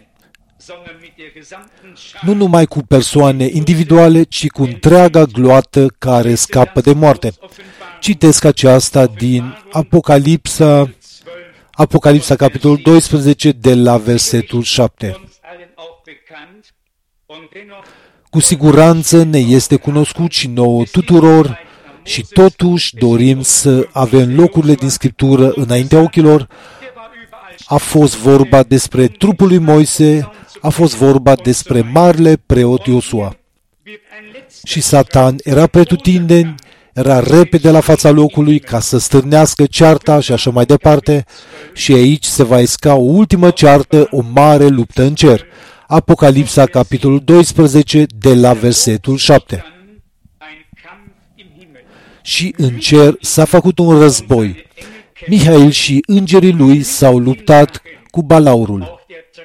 Nu numai cu persoane individuale, ci cu întreaga gloată care scapă de moarte. Citesc aceasta din Apocalipsa, Apocalipsa, capitolul doisprezece, de la versetul șapte. Cu cu siguranță ne este cunoscut și nouă tuturor și totuși dorim să avem locurile din Scriptură înaintea ochilor. A fost vorba despre trupul lui Moise, a fost vorba despre marele preot Iosua. Și Satan era pretutindeni, era repede la fața locului ca să stârnească cearta și așa mai departe. Și aici se va isca o ultimă ceartă, o mare luptă în cer. Apocalipsa, capitolul doisprezece, de la versetul șapte. Și în cer s-a făcut un război. Mihail și îngerii lui s-au luptat cu Balaurul.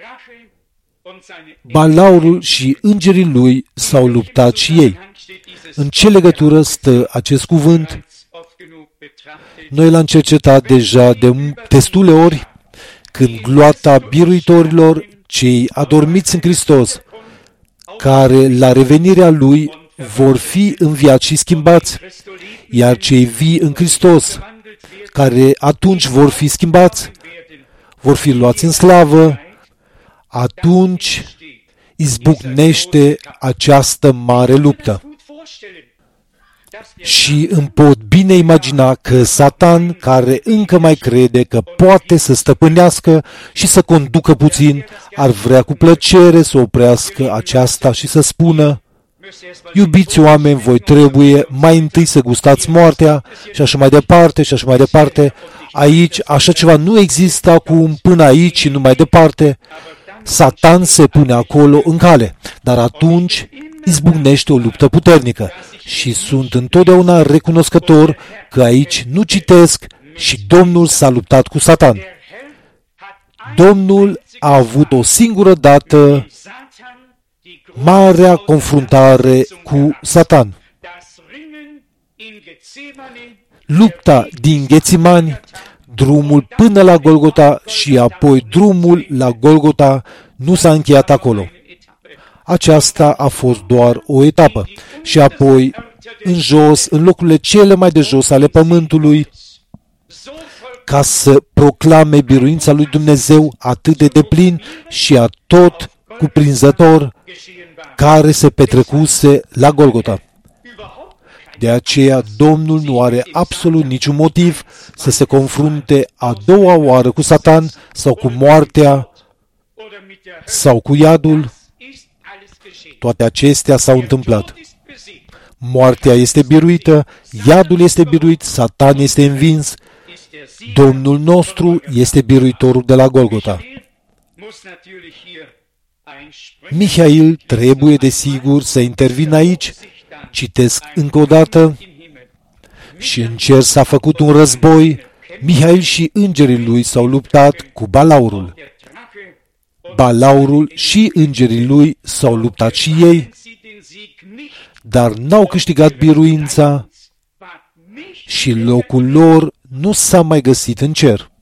Balaurul și îngerii lui s-au luptat și ei. În ce legătură stă acest cuvânt? Noi l-am cercetat deja de destule ori, când gloata biruitorilor, cei adormiți în Hristos, care la revenirea Lui vor fi înviați și schimbați, iar cei vii în Hristos, care atunci vor fi schimbați, vor fi luați în slavă, atunci izbucnește această mare luptă. Și îmi pot bine imagina că Satan, care încă mai crede că poate să stăpânească și să conducă puțin, ar vrea cu plăcere să oprească aceasta și să spună: iubiți oameni, voi trebuie mai întâi să gustați moartea și așa mai departe și așa mai departe. Aici așa ceva nu există acum, până aici și nu mai departe. Satan se pune acolo în cale, dar atunci izbucnește o luptă puternică și sunt întotdeauna recunoscător că aici nu citesc și Domnul s-a luptat cu Satan. Domnul a avut o singură dată marea confruntare cu Satan. Lupta din Ghețimani, drumul până la Golgota și apoi drumul la Golgota nu s-a încheiat acolo. Aceasta a fost doar o etapă. Și apoi, în jos, în locurile cele mai de jos ale pământului, ca să proclame biruința lui Dumnezeu atât de deplin și a tot cuprinzător, care se petrecuse la Golgota. De aceea, Domnul nu are absolut niciun motiv să se confrunte a doua oară cu Satan sau cu moartea sau cu iadul. Toate acestea s-au întâmplat. Moartea este biruită, iadul este biruit, Satan este învins, Domnul nostru este biruitorul de la Golgota. Mihail trebuie, desigur, să intervină aici. Citesc încă o dată. Și în cer s-a făcut un război, Mihail și îngerii lui s-au luptat cu Balaurul. Balaurul și îngerii lui s-au luptat și ei, dar n-au câștigat biruința și locul lor nu s-a mai găsit în cer.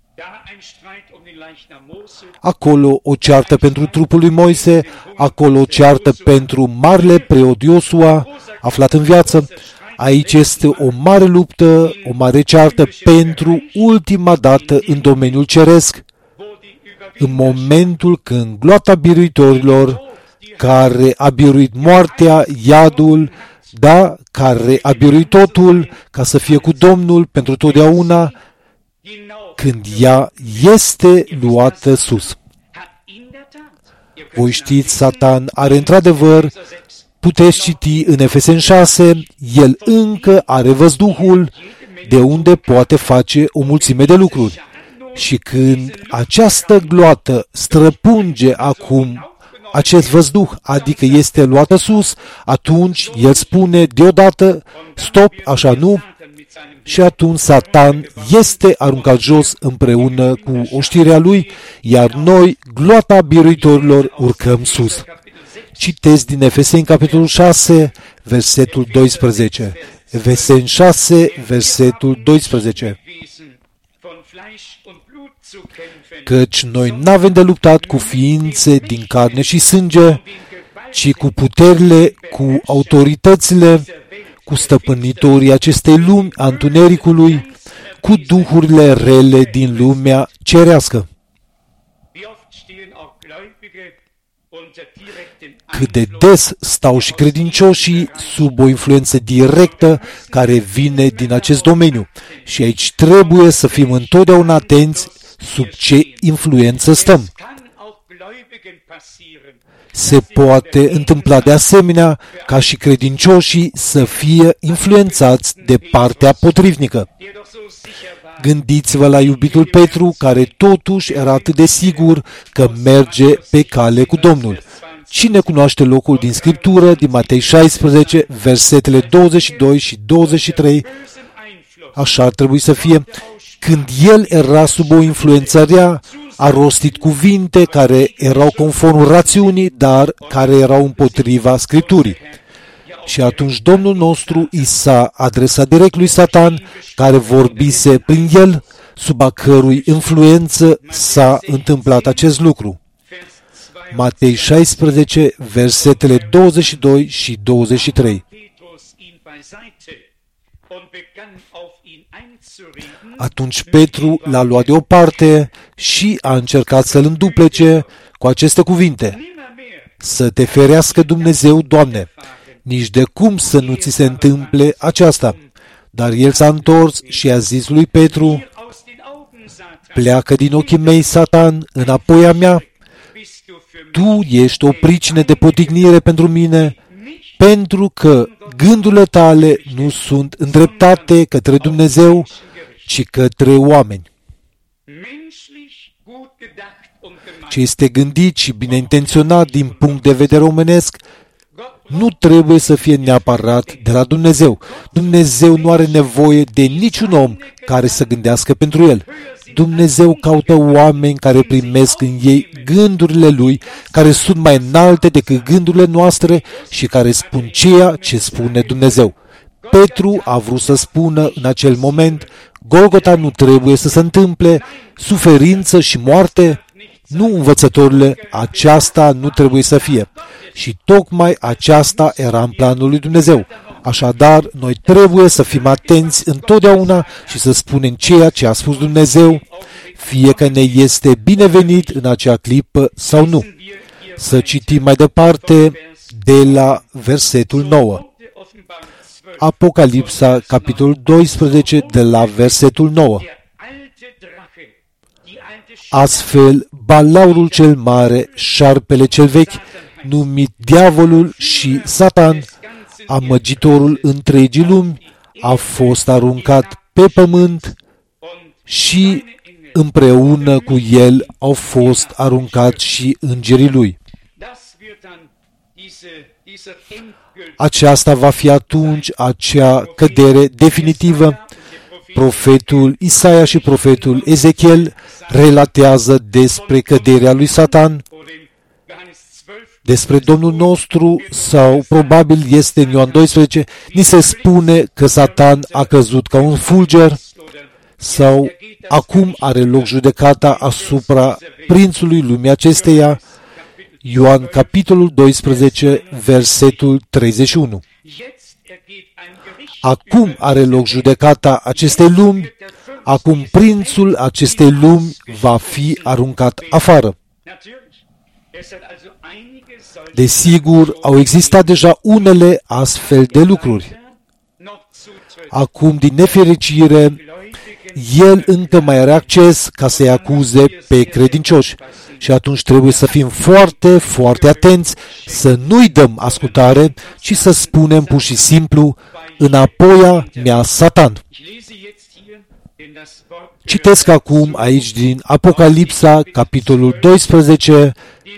Acolo o ceartă pentru trupul lui Moise, acolo o ceartă pentru marele preot Iosua, aflat în viață. Aici este o mare luptă, o mare ceartă pentru ultima dată în domeniul ceresc, în momentul când gloata biruitorilor, care a biruit moartea, iadul, da, care a biruit totul, ca să fie cu Domnul pentru totdeauna, când ea este luată sus. Voi știți, Satan are într-adevăr, puteți citi în Efeseni șase, el încă are văzduhul de unde poate face o mulțime de lucruri. Și când această gloată străpunge acum acest văzduh, adică este luată sus, atunci el spune deodată, stop, așa nu, și atunci Satan este aruncat jos împreună cu oștirea lui, iar noi, gloata biruitorilor, urcăm sus. Citesc din Efeseni, capitolul șase, versetul doisprezece. Efeseni șase, versetul doisprezece. Căci noi n-avem de luptat cu ființe din carne și sânge, ci cu puterile, cu autoritățile, cu stăpânitorii acestei lumi a întunericului, cu duhurile rele din lumea cerească. cât de des stau și credincioșii sub o influență directă care vine din acest domeniu. Și aici trebuie să fim întotdeauna atenți sub ce influență stăm. Se poate întâmpla de asemenea ca și credincioșii să fie influențați de partea potrivnică. Gândiți-vă la iubitul Petru, care totuși era atât de sigur că merge pe cale cu Domnul. Cine cunoaște locul din Scriptură, din Matei șaisprezece, versetele douăzeci și doi și douăzeci și trei? Așa ar trebui să fie. Când el era sub o influență rea, a rostit cuvinte care erau conform rațiunii, dar care erau împotriva Scripturii. Și atunci Domnul nostru i s-a adresat direct lui Satan, care vorbise prin el, sub a cărui influență s-a întâmplat acest lucru. Matei șaisprezece, versetele douăzeci și doi și douăzeci și trei. Atunci Petru l-a luat deoparte și a încercat să-l înduplece cu aceste cuvinte: să te ferească Dumnezeu, Doamne, nici de cum să nu ți se întâmple aceasta. Dar el s-a întors și a zis lui Petru: pleacă din ochii mei, Satan, înapoi a mea. Tu ești o pricină de potignire pentru mine, pentru că gândurile tale nu sunt îndreptate către Dumnezeu, ci către oameni. Ce este gândit și bine intenționat din punct de vedere omenesc nu trebuie să fie neapărat de la Dumnezeu. Dumnezeu nu are nevoie de niciun om care să gândească pentru el. Dumnezeu caută oameni care primesc în ei gândurile Lui, care sunt mai înalte decât gândurile noastre și care spun ceea ce spune Dumnezeu. Petru a vrut să spună în acel moment: Golgota nu trebuie să se întâmple, suferință și moarte. Nu, învățătorile, aceasta nu trebuie să fie. Și tocmai aceasta era în planul lui Dumnezeu. Așadar, noi trebuie să fim atenți întotdeauna și să spunem ceea ce a spus Dumnezeu, fie că ne este binevenit în acea clipă sau nu. Să citim mai departe de la versetul nouă. Apocalipsa, capitolul doisprezece, de la versetul nouă. Astfel, balaurul cel mare, șarpele cel vechi, numit diavolul și Satan, amăgitorul întregii lumi, a fost aruncat pe pământ și împreună cu el au fost aruncați și îngerii lui. Aceasta va fi atunci acea cădere definitivă. Profetul Isaia și profetul Ezechiel relatează despre căderea lui Satan, despre Domnul nostru, sau probabil este în Ioan doisprezece, ni se spune că Satan a căzut ca un fulger, sau acum are loc judecata asupra prințului lumii acesteia, Ioan capitolul doisprezece, versetul treizeci și unu. Acum are loc judecata acestei lumi, acum prințul acestei lumi va fi aruncat afară. Desigur, au existat deja unele astfel de lucruri. Acum, din nefericire, el încă mai are acces ca să-i acuze pe credincioși. Și atunci trebuie să fim foarte, foarte atenți, să nu-i dăm ascultare, ci să spunem pur și simplu: înapoia mea, Satan. Citesc acum aici din Apocalipsa, capitolul doisprezece,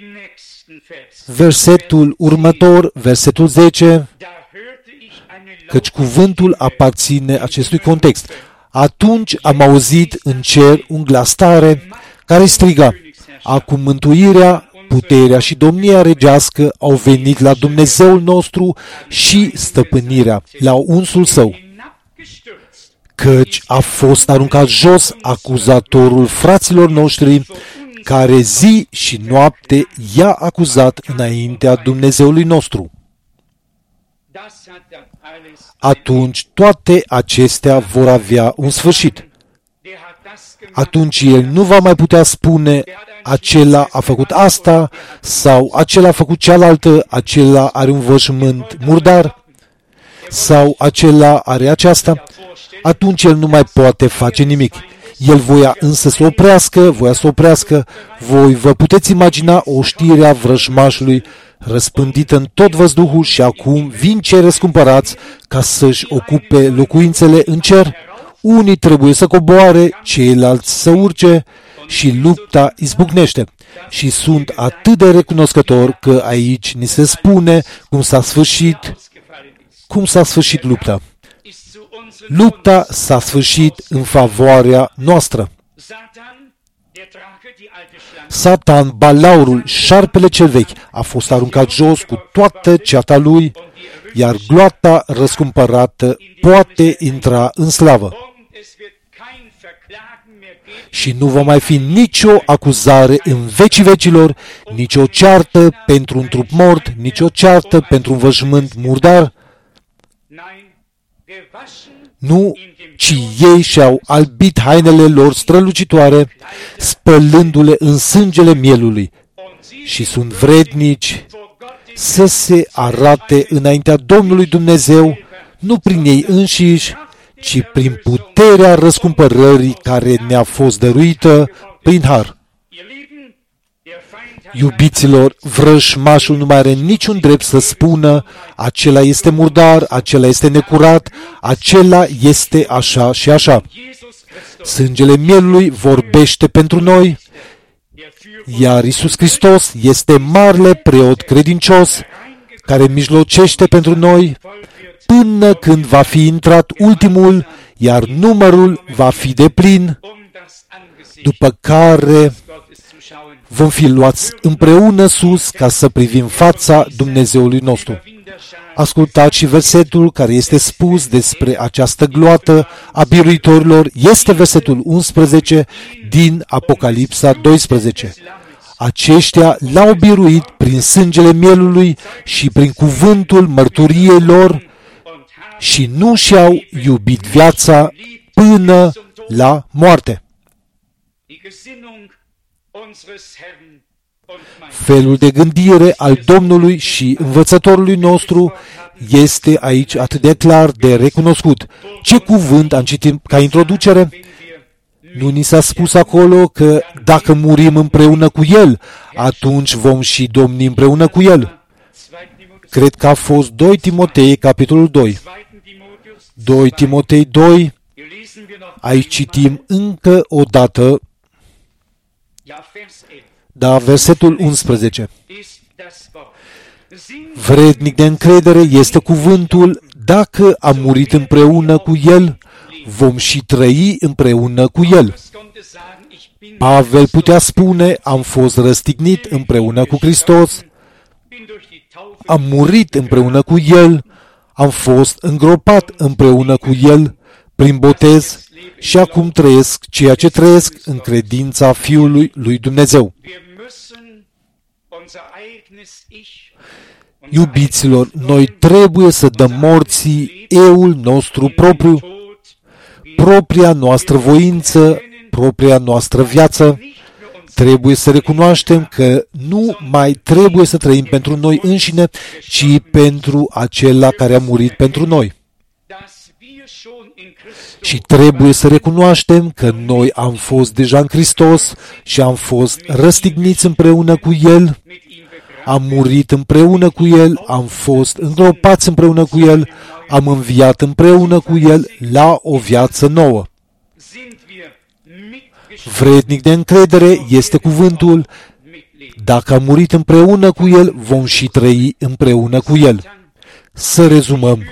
versetul următor, versetul zece, căci cuvântul aparține acestui context. Atunci am auzit în cer un glas tare care striga: acum mântuirea, puterea și domnia regească au venit la Dumnezeul nostru și stăpânirea la unsul său. Căci a fost aruncat jos acuzatorul fraților noștri, care zi și noapte i-a acuzat înaintea Dumnezeului nostru. Atunci toate acestea vor avea un sfârșit. Atunci el nu va mai putea spune: acela a făcut asta, sau acela a făcut cealaltă, acela are un învățământ murdar, sau acela are aceasta, atunci el nu mai poate face nimic. El voia însă să oprească, voia să oprească, voi vă puteți imagina o știre a vrăjmașului răspândită în tot văzduhul și acum vin cei răscumpărați ca să-și ocupe locuințele în cer. Unii trebuie să coboare, ceilalți să urce și lupta izbucnește. Și sunt atât de recunoscător că aici ni se spune cum s-a sfârșit, cum s-a sfârșit lupta. Lupta s-a sfârșit în favoarea noastră. Satan, balaurul, șarpele cel vechi, a fost aruncat jos cu toată ceata lui, iar gloata răscumpărată poate intra în slavă. Și nu va mai fi nicio acuzare în vecii vecilor, nicio ceartă pentru un trup mort, nicio ceartă pentru un veșmânt murdar. Nu, ci ei și-au albit hainele lor strălucitoare, spălându-le în sângele mielului, și sunt vrednici să se arate înaintea Domnului Dumnezeu, nu prin ei înșiși, ci prin puterea răscumpărării care ne-a fost dăruită prin har. Iubiților, vrăjmașul nu mai are niciun drept să spună acela este murdar, acela este necurat, acela este așa și așa. Sângele mielului vorbește pentru noi, iar Iisus Hristos este marele preot credincios care mijlocește pentru noi până când va fi intrat ultimul, iar numărul va fi deplin, după care vom fi luați împreună sus ca să privim fața Dumnezeului nostru. Ascultați și versetul care este spus despre această gloată a biruitorilor, este versetul unsprezece din Apocalipsa doisprezece. Aceștia l-au biruit prin sângele mielului și prin cuvântul mărturiei lor și nu și-au iubit viața până la moarte. Felul de gândire al Domnului și învățătorului nostru este aici atât de clar de recunoscut. Ce cuvânt am citit ca introducere? Nu ni s-a spus acolo că dacă murim împreună cu El, atunci vom și domni împreună cu El. Cred că a fost doi Timotei, capitolul doi. doi Timotei doi, aici citim încă o dată, da, versetul unsprezece. Vrednic de încredere este cuvântul, dacă am murit împreună cu El, vom și trăi împreună cu El. Pavel putea spune, am fost răstignit împreună cu Hristos, am murit împreună cu El, am fost îngropat împreună cu El prin botez și acum trăiesc ceea ce trăiesc în credința Fiului lui Dumnezeu. Iubiților, noi trebuie să dăm morții eul nostru propriu, propria noastră voință, propria noastră viață. Trebuie să recunoaștem că nu mai trebuie să trăim pentru noi înșine, ci pentru acela care a murit pentru noi. Și trebuie să recunoaștem că noi am fost deja în Hristos și am fost răstigniți împreună cu El, am murit împreună cu El, am fost îngropați împreună cu El, am înviat împreună cu El la o viață nouă. Vrednic de încredere este cuvântul, dacă am murit împreună cu El, vom și trăi împreună cu El. Să rezumăm.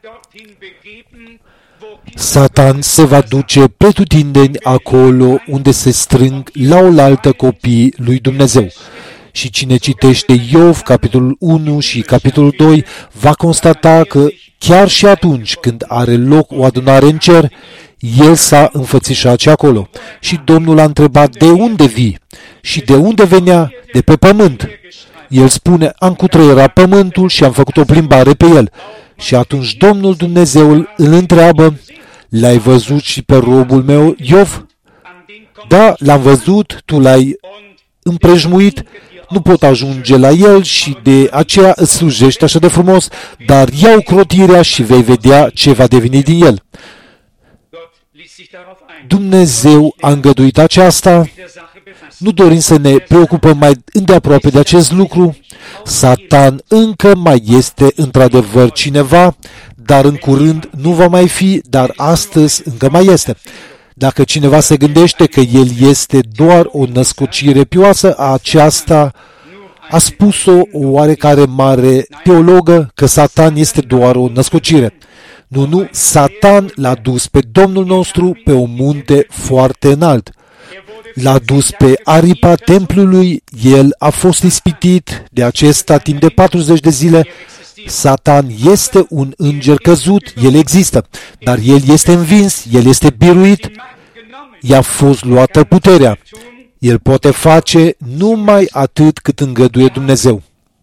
Satan se va duce pretutindeni acolo unde se strâng la oaltă copiii lui Dumnezeu. Și cine citește Iov, capitolul unu și capitolul doi, va constata că chiar și atunci când are loc o adunare în cer, el s-a înfățișat și acolo. Și Domnul a întrebat, de unde vii? Și de unde venea? De pe pământ. El spune, am cutreierat pământul și am făcut o plimbare pe el. Și atunci Domnul Dumnezeul îl întreabă, l-ai văzut și pe robul meu, Iov? Da, l-am văzut, tu l-ai împrejmuit, nu pot ajunge la el și de aceea îți slujești așa de frumos, dar iau crotirea și vei vedea ce va deveni din el. Dumnezeu a îngăduit aceasta, nu dorim să ne preocupăm mai îndeaproape de acest lucru. Satan încă mai este într-adevăr cineva, dar în curând nu va mai fi, dar astăzi încă mai este. Dacă cineva se gândește că el este doar o născocire pioasă, aceasta a spus-o o oarecare mare teologă, că Satan este doar o născocire. Nu, nu, Satan l-a dus pe Domnul nostru pe un munte foarte înalt. L-a dus pe aripa templului, el a fost ispitit de acesta timp de patruzeci de zile. Satan este un înger căzut, el există, dar el este învins, el este biruit, i-a fost luată puterea. El poate face numai atât cât îngăduie Dumnezeu.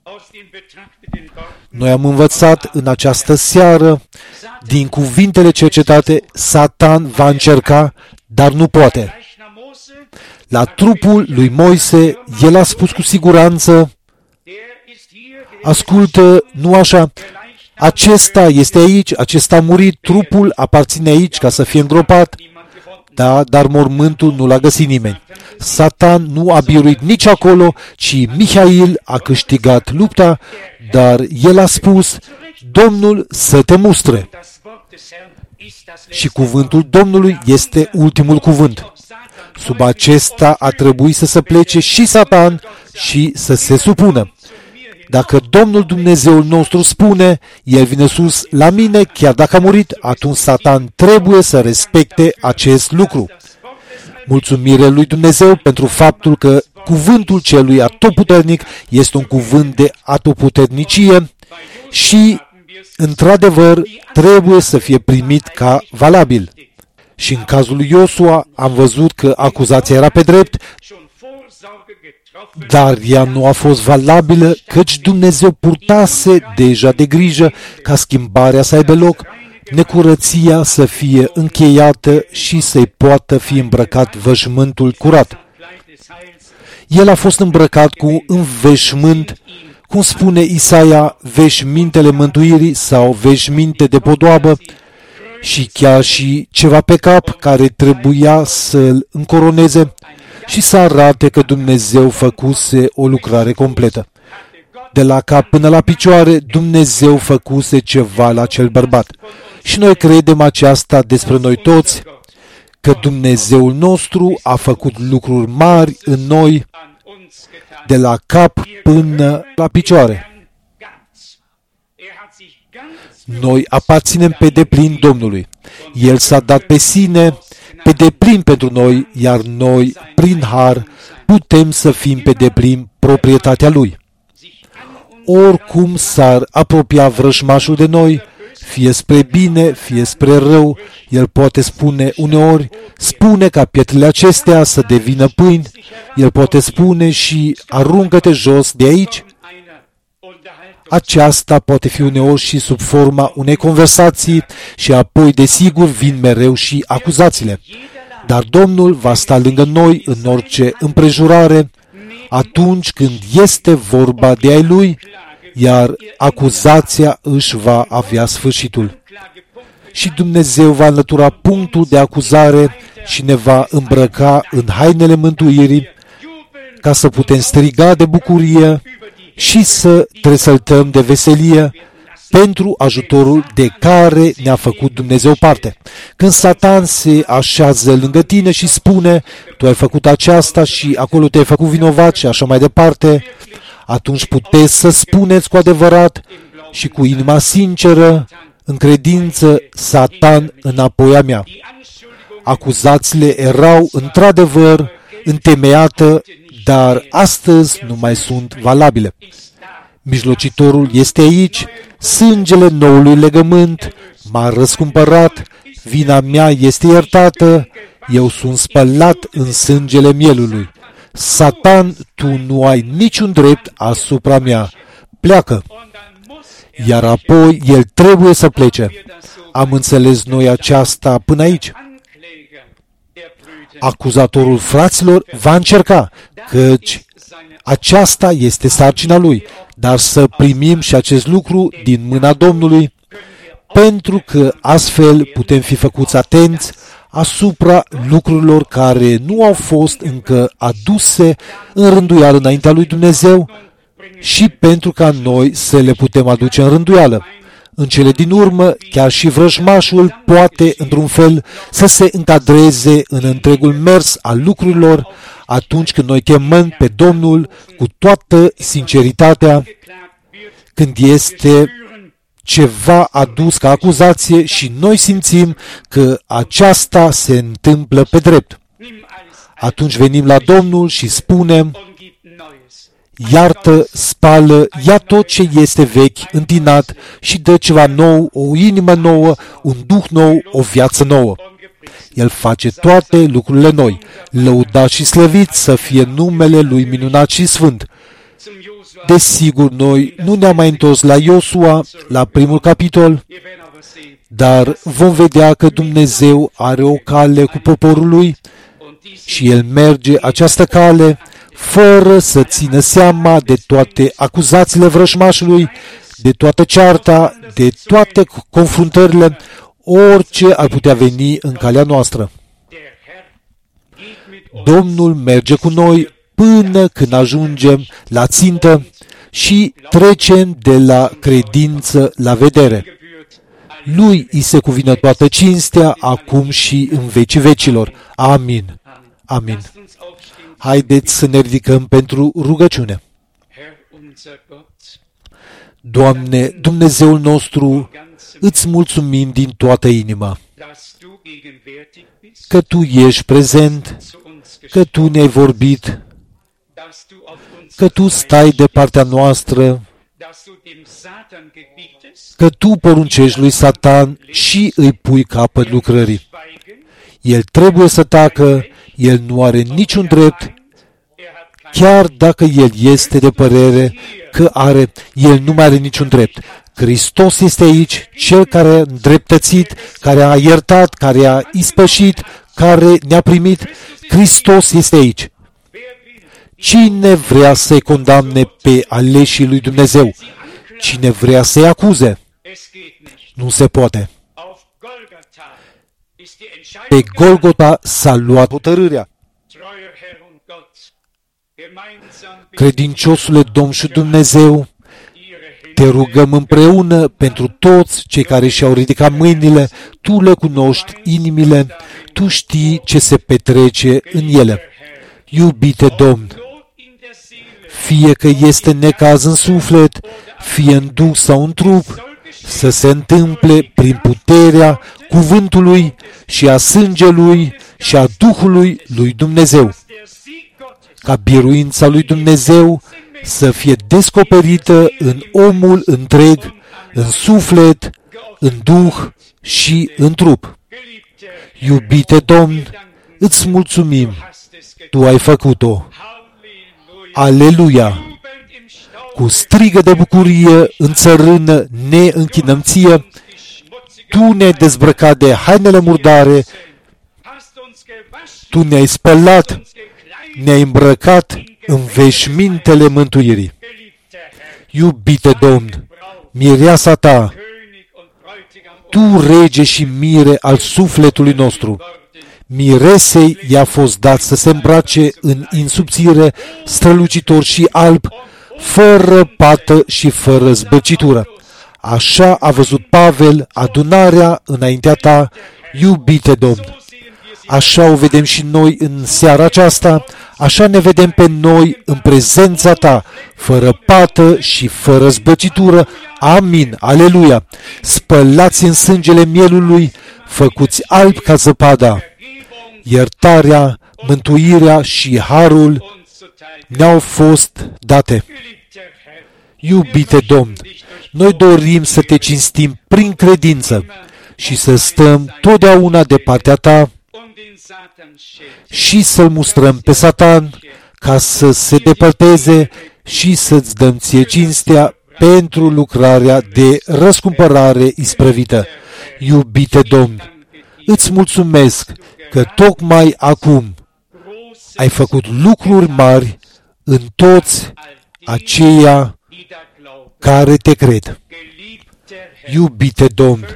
Noi am învățat în această seară, din cuvintele cercetate, Satan va încerca, dar nu poate. La trupul lui Moise, el a spus cu siguranță, ascultă, nu așa, acesta este aici, acesta a murit, trupul aparține aici ca să fie îngropat, da, dar mormântul nu l-a găsit nimeni. Satan nu a biruit nici acolo, ci Mihail a câștigat lupta, dar el a spus, Domnul să te mustre. Și cuvântul Domnului este ultimul cuvânt. Sub acesta a trebuit să se plece și Satan și să se supună. Dacă Domnul Dumnezeul nostru spune, El vine sus la mine, chiar dacă a murit, atunci Satan trebuie să respecte acest lucru. Mulțumire lui Dumnezeu pentru faptul că cuvântul celui atotputernic este un cuvânt de atotputernicie și, într-adevăr, trebuie să fie primit ca valabil. Și în cazul lui Iosua am văzut că acuzația era pe drept, dar ea nu a fost valabilă, căci Dumnezeu purtase deja de grijă ca schimbarea să aibă loc, necurăția să fie încheiată și să-i poată fi îmbrăcat veșmântul curat. El a fost îmbrăcat cu un veșmânt, cum spune Isaia, veșmintele mântuirii sau veșminte de podoabă, și chiar și ceva pe cap care trebuia să-l încoroneze și să arate că Dumnezeu făcuse o lucrare completă. De la cap până la picioare, Dumnezeu făcuse ceva la acel bărbat. Și noi credem aceasta despre noi toți, că Dumnezeul nostru a făcut lucruri mari în noi, de la cap până la picioare. Noi aparținem pe deplin Domnului. El s-a dat pe sine pe deplin pentru noi, iar noi, prin har, putem să fim pe deplin proprietatea Lui. Oricum s-ar apropia vrăjmașul de noi, fie spre bine, fie spre rău, el poate spune uneori, spune ca pietrele acestea să devină pâini, el poate spune și aruncă-te jos de aici. Aceasta poate fi uneori și sub forma unei conversații și apoi, desigur, vin mereu și acuzațiile. Dar Domnul va sta lângă noi în orice împrejurare atunci când este vorba de ai Lui, iar acuzația își va avea sfârșitul. Și Dumnezeu va înlătura punctul de acuzare și ne va îmbrăca în hainele mântuirii ca să putem striga de bucurie și să tresăltăm de veselie pentru ajutorul de care ne-a făcut Dumnezeu parte. Când Satan se așează lângă tine și spune, tu ai făcut aceasta și acolo te-ai făcut vinovat și așa mai departe, atunci puteți să spuneți cu adevărat și cu inima sinceră, în credință, Satan înapoi a mea. Acuzațiile erau într-adevăr întemeiate, dar astăzi nu mai sunt valabile. Mijlocitorul este aici, sângele noului legământ m-a răscumpărat, vina mea este iertată, eu sunt spălat în sângele mielului. Satan, tu nu ai niciun drept asupra mea. Pleacă! Iar apoi el trebuie să plece. Am înțeles noi aceasta până aici. Acuzatorul fraților va încerca, căci Aceasta este sarcina Lui, dar să primim și acest lucru din mâna Domnului, pentru că astfel putem fi făcuți atenți asupra lucrurilor care nu au fost încă aduse în rânduială înaintea lui Dumnezeu și pentru ca noi să le putem aduce în rânduială. În cele din urmă, chiar și vrăjmașul poate, într-un fel, să se încadreze în întregul mers al lucrurilor atunci când noi chemăm pe Domnul cu toată sinceritatea, când este ceva adus ca acuzație și noi simțim că aceasta se întâmplă pe drept. Atunci venim la Domnul și spunem: iartă, spală, ia tot ce este vechi, întinat și dă ceva nou, o inimă nouă, un duh nou, o viață nouă. El face toate lucrurile noi. Lăudat și slăvit să fie numele Lui minunat și sfânt. Desigur, noi nu ne-am mai întors la Iosua, la primul capitol, dar vom vedea că Dumnezeu are o cale cu poporul Lui și El merge această cale fără să țină seama de toate acuzațiile vrăjmașului, de toată cearta, de toate confruntările, orice ar putea veni în calea noastră. Domnul merge cu noi până când ajungem la țintă și trecem de la credință la vedere. Lui îi se cuvine toată cinstea, acum și în vecii vecilor. Amin. Amin. Haideți să ne ridicăm pentru rugăciune. Doamne, Dumnezeul nostru, îți mulțumim din toată inima că Tu ești prezent, că Tu ne-ai vorbit, că Tu stai de partea noastră, că Tu poruncești lui Satan și îi pui capăt lucrării. El trebuie să tacă, el nu are niciun drept, chiar dacă el este de părere că are, el nu mai are niciun drept. Hristos este aici, Cel care a îndreptățit, care a iertat, care a ispășit, care ne-a primit. Hristos este aici. Cine vrea să-i condamne pe aleșii lui Dumnezeu? Cine vrea să-i acuze? Nu se poate. Pe Golgota s-a luat hotărârea. Credinciosule Domn și Dumnezeu, te rugăm împreună pentru toți cei care și-au ridicat mâinile, Tu le cunoști inimile, Tu știi ce se petrece în ele. Iubite Domn, fie că este necaz în suflet, fie în duh sau în trup, să se întâmple prin puterea cuvântului și a sângelui și a Duhului lui Dumnezeu. Ca biruința lui Dumnezeu să fie descoperită în omul întreg, în suflet, în duh și în trup. Iubite Domn, îți mulțumim, Tu ai făcut-o. Aleluia! Cu strigă de bucurie în țărână ne închinăm Ție, Tu ne-ai dezbrăcat de hainele murdare, Tu ne-ai spălat, ne-ai îmbrăcat în veșmintele mântuirii. Iubite Domn, mireasa Ta, Tu, rege și mire al sufletului nostru, miresei i-a fost dat să se îmbrace în insubțire, strălucitor și alb, fără pată și fără zbăcitură. Așa a văzut Pavel adunarea înaintea Ta, iubite Domn. Așa o vedem și noi în seara aceasta, așa ne vedem pe noi în prezența Ta, fără pată și fără zbăcitură. Amin, aleluia! Spălați în sângele mielului, făcuți albi ca zăpada. Iertarea, mântuirea și harul ne-au fost date. Iubite Domn, noi dorim să Te cinstim prin credință și să stăm totdeauna de partea Ta și să-l mustrăm pe Satan ca să se depărteze și să-ți dăm Ție cinstea pentru lucrarea de răscumpărare isprăvită. Iubite Domn, îți mulțumesc că tocmai acum ai făcut lucruri mari în toți aceia care te cred. Iubite Domn,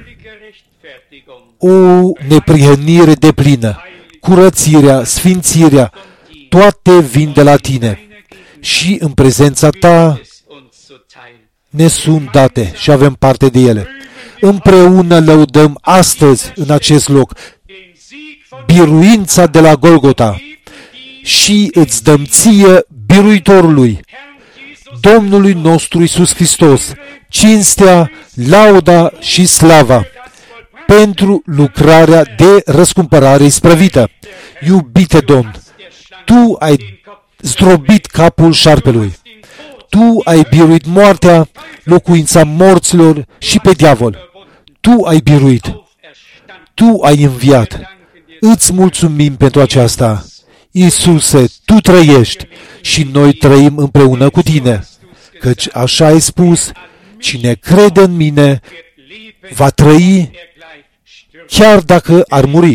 o neprihănire deplină, curățirea, sfințirea, toate vin de la Tine și în prezența Ta ne sunt date și avem parte de ele. Împreună lăudăm astăzi în acest loc biruința de la Golgota și îți dăm ție, biruitorului, Domnului nostru Iisus Hristos, cinstea, lauda și slava pentru lucrarea de răscumpărare isprăvită. Iubite Domn, Tu ai zdrobit capul șarpelui. Tu ai biruit moartea, locuința morților și pe diavol. Tu ai biruit. Tu ai înviat. Îți mulțumim pentru aceasta. Iisuse, Tu trăiești și noi trăim împreună cu Tine, căci așa ai spus, cine crede în mine va trăi chiar dacă ar muri.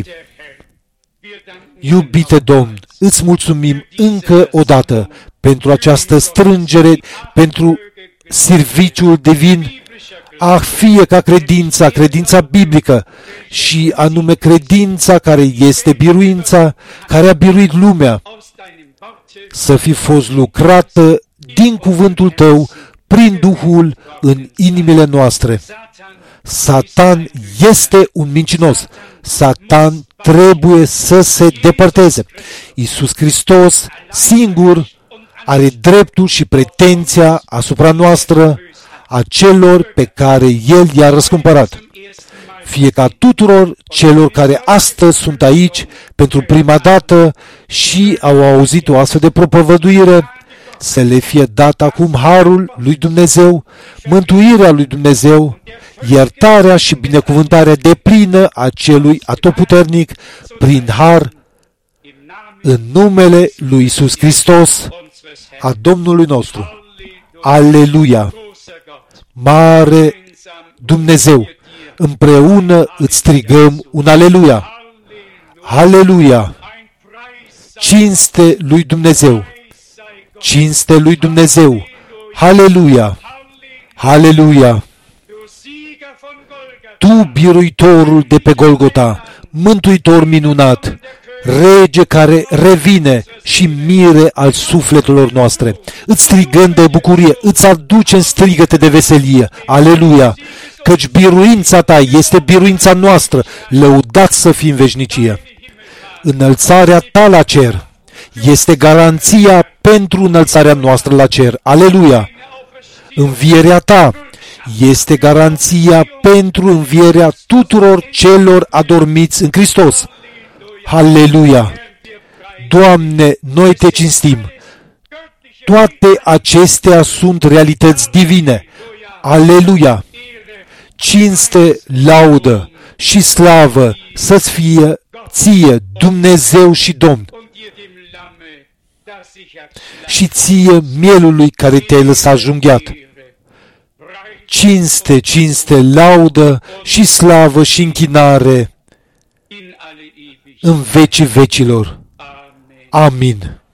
Iubite Domn, îți mulțumim încă o dată pentru această strângere, pentru serviciul divin, a fie ca credința, credința biblică și anume credința care este biruința, care a biruit lumea, să fi fost lucrată din cuvântul Tău, prin Duhul, în inimile noastre. Satan este un mincinos. Satan trebuie să se depărteze. Iisus Hristos singur are dreptul și pretenția asupra noastră a celor pe care El i-a răscumpărat. Fie ca tuturor celor care astăzi sunt aici pentru prima dată și au auzit o astfel de propovăduire, să le fie dat acum harul lui Dumnezeu, mântuirea lui Dumnezeu, iertarea și binecuvântarea deplină a celui atotputernic prin har, în numele lui Iisus Hristos, a Domnului nostru. Aleluia! Mare Dumnezeu, împreună îți strigăm un aleluia! Aleluia! Cinste lui Dumnezeu! Cinste lui Dumnezeu! Aleluia! Aleluia! Tu, biruitorul de pe Golgota, mântuitor minunat, rege care revine și mire al sufletelor noastre, îți strigăm de bucurie, îți aducem strigăte de veselie. Aleluia! Căci biruința Ta este biruința noastră, lăudat să fii în veșnicie. Înălțarea Ta la cer este garanția pentru înălțarea noastră la cer. Aleluia! Învierea Ta este garanția pentru învierea tuturor celor adormiți în Hristos. Aleluia! Doamne, noi Te cinstim. Toate acestea sunt realități divine. Aleluia! Cinste, laudă și slavă să-ți fie ție, Dumnezeu și Domn, și ție, mielului care Te-ai lăsat junghiat. Cinste, cinste, laudă și slavă și închinare în vecii vecilor. Amin.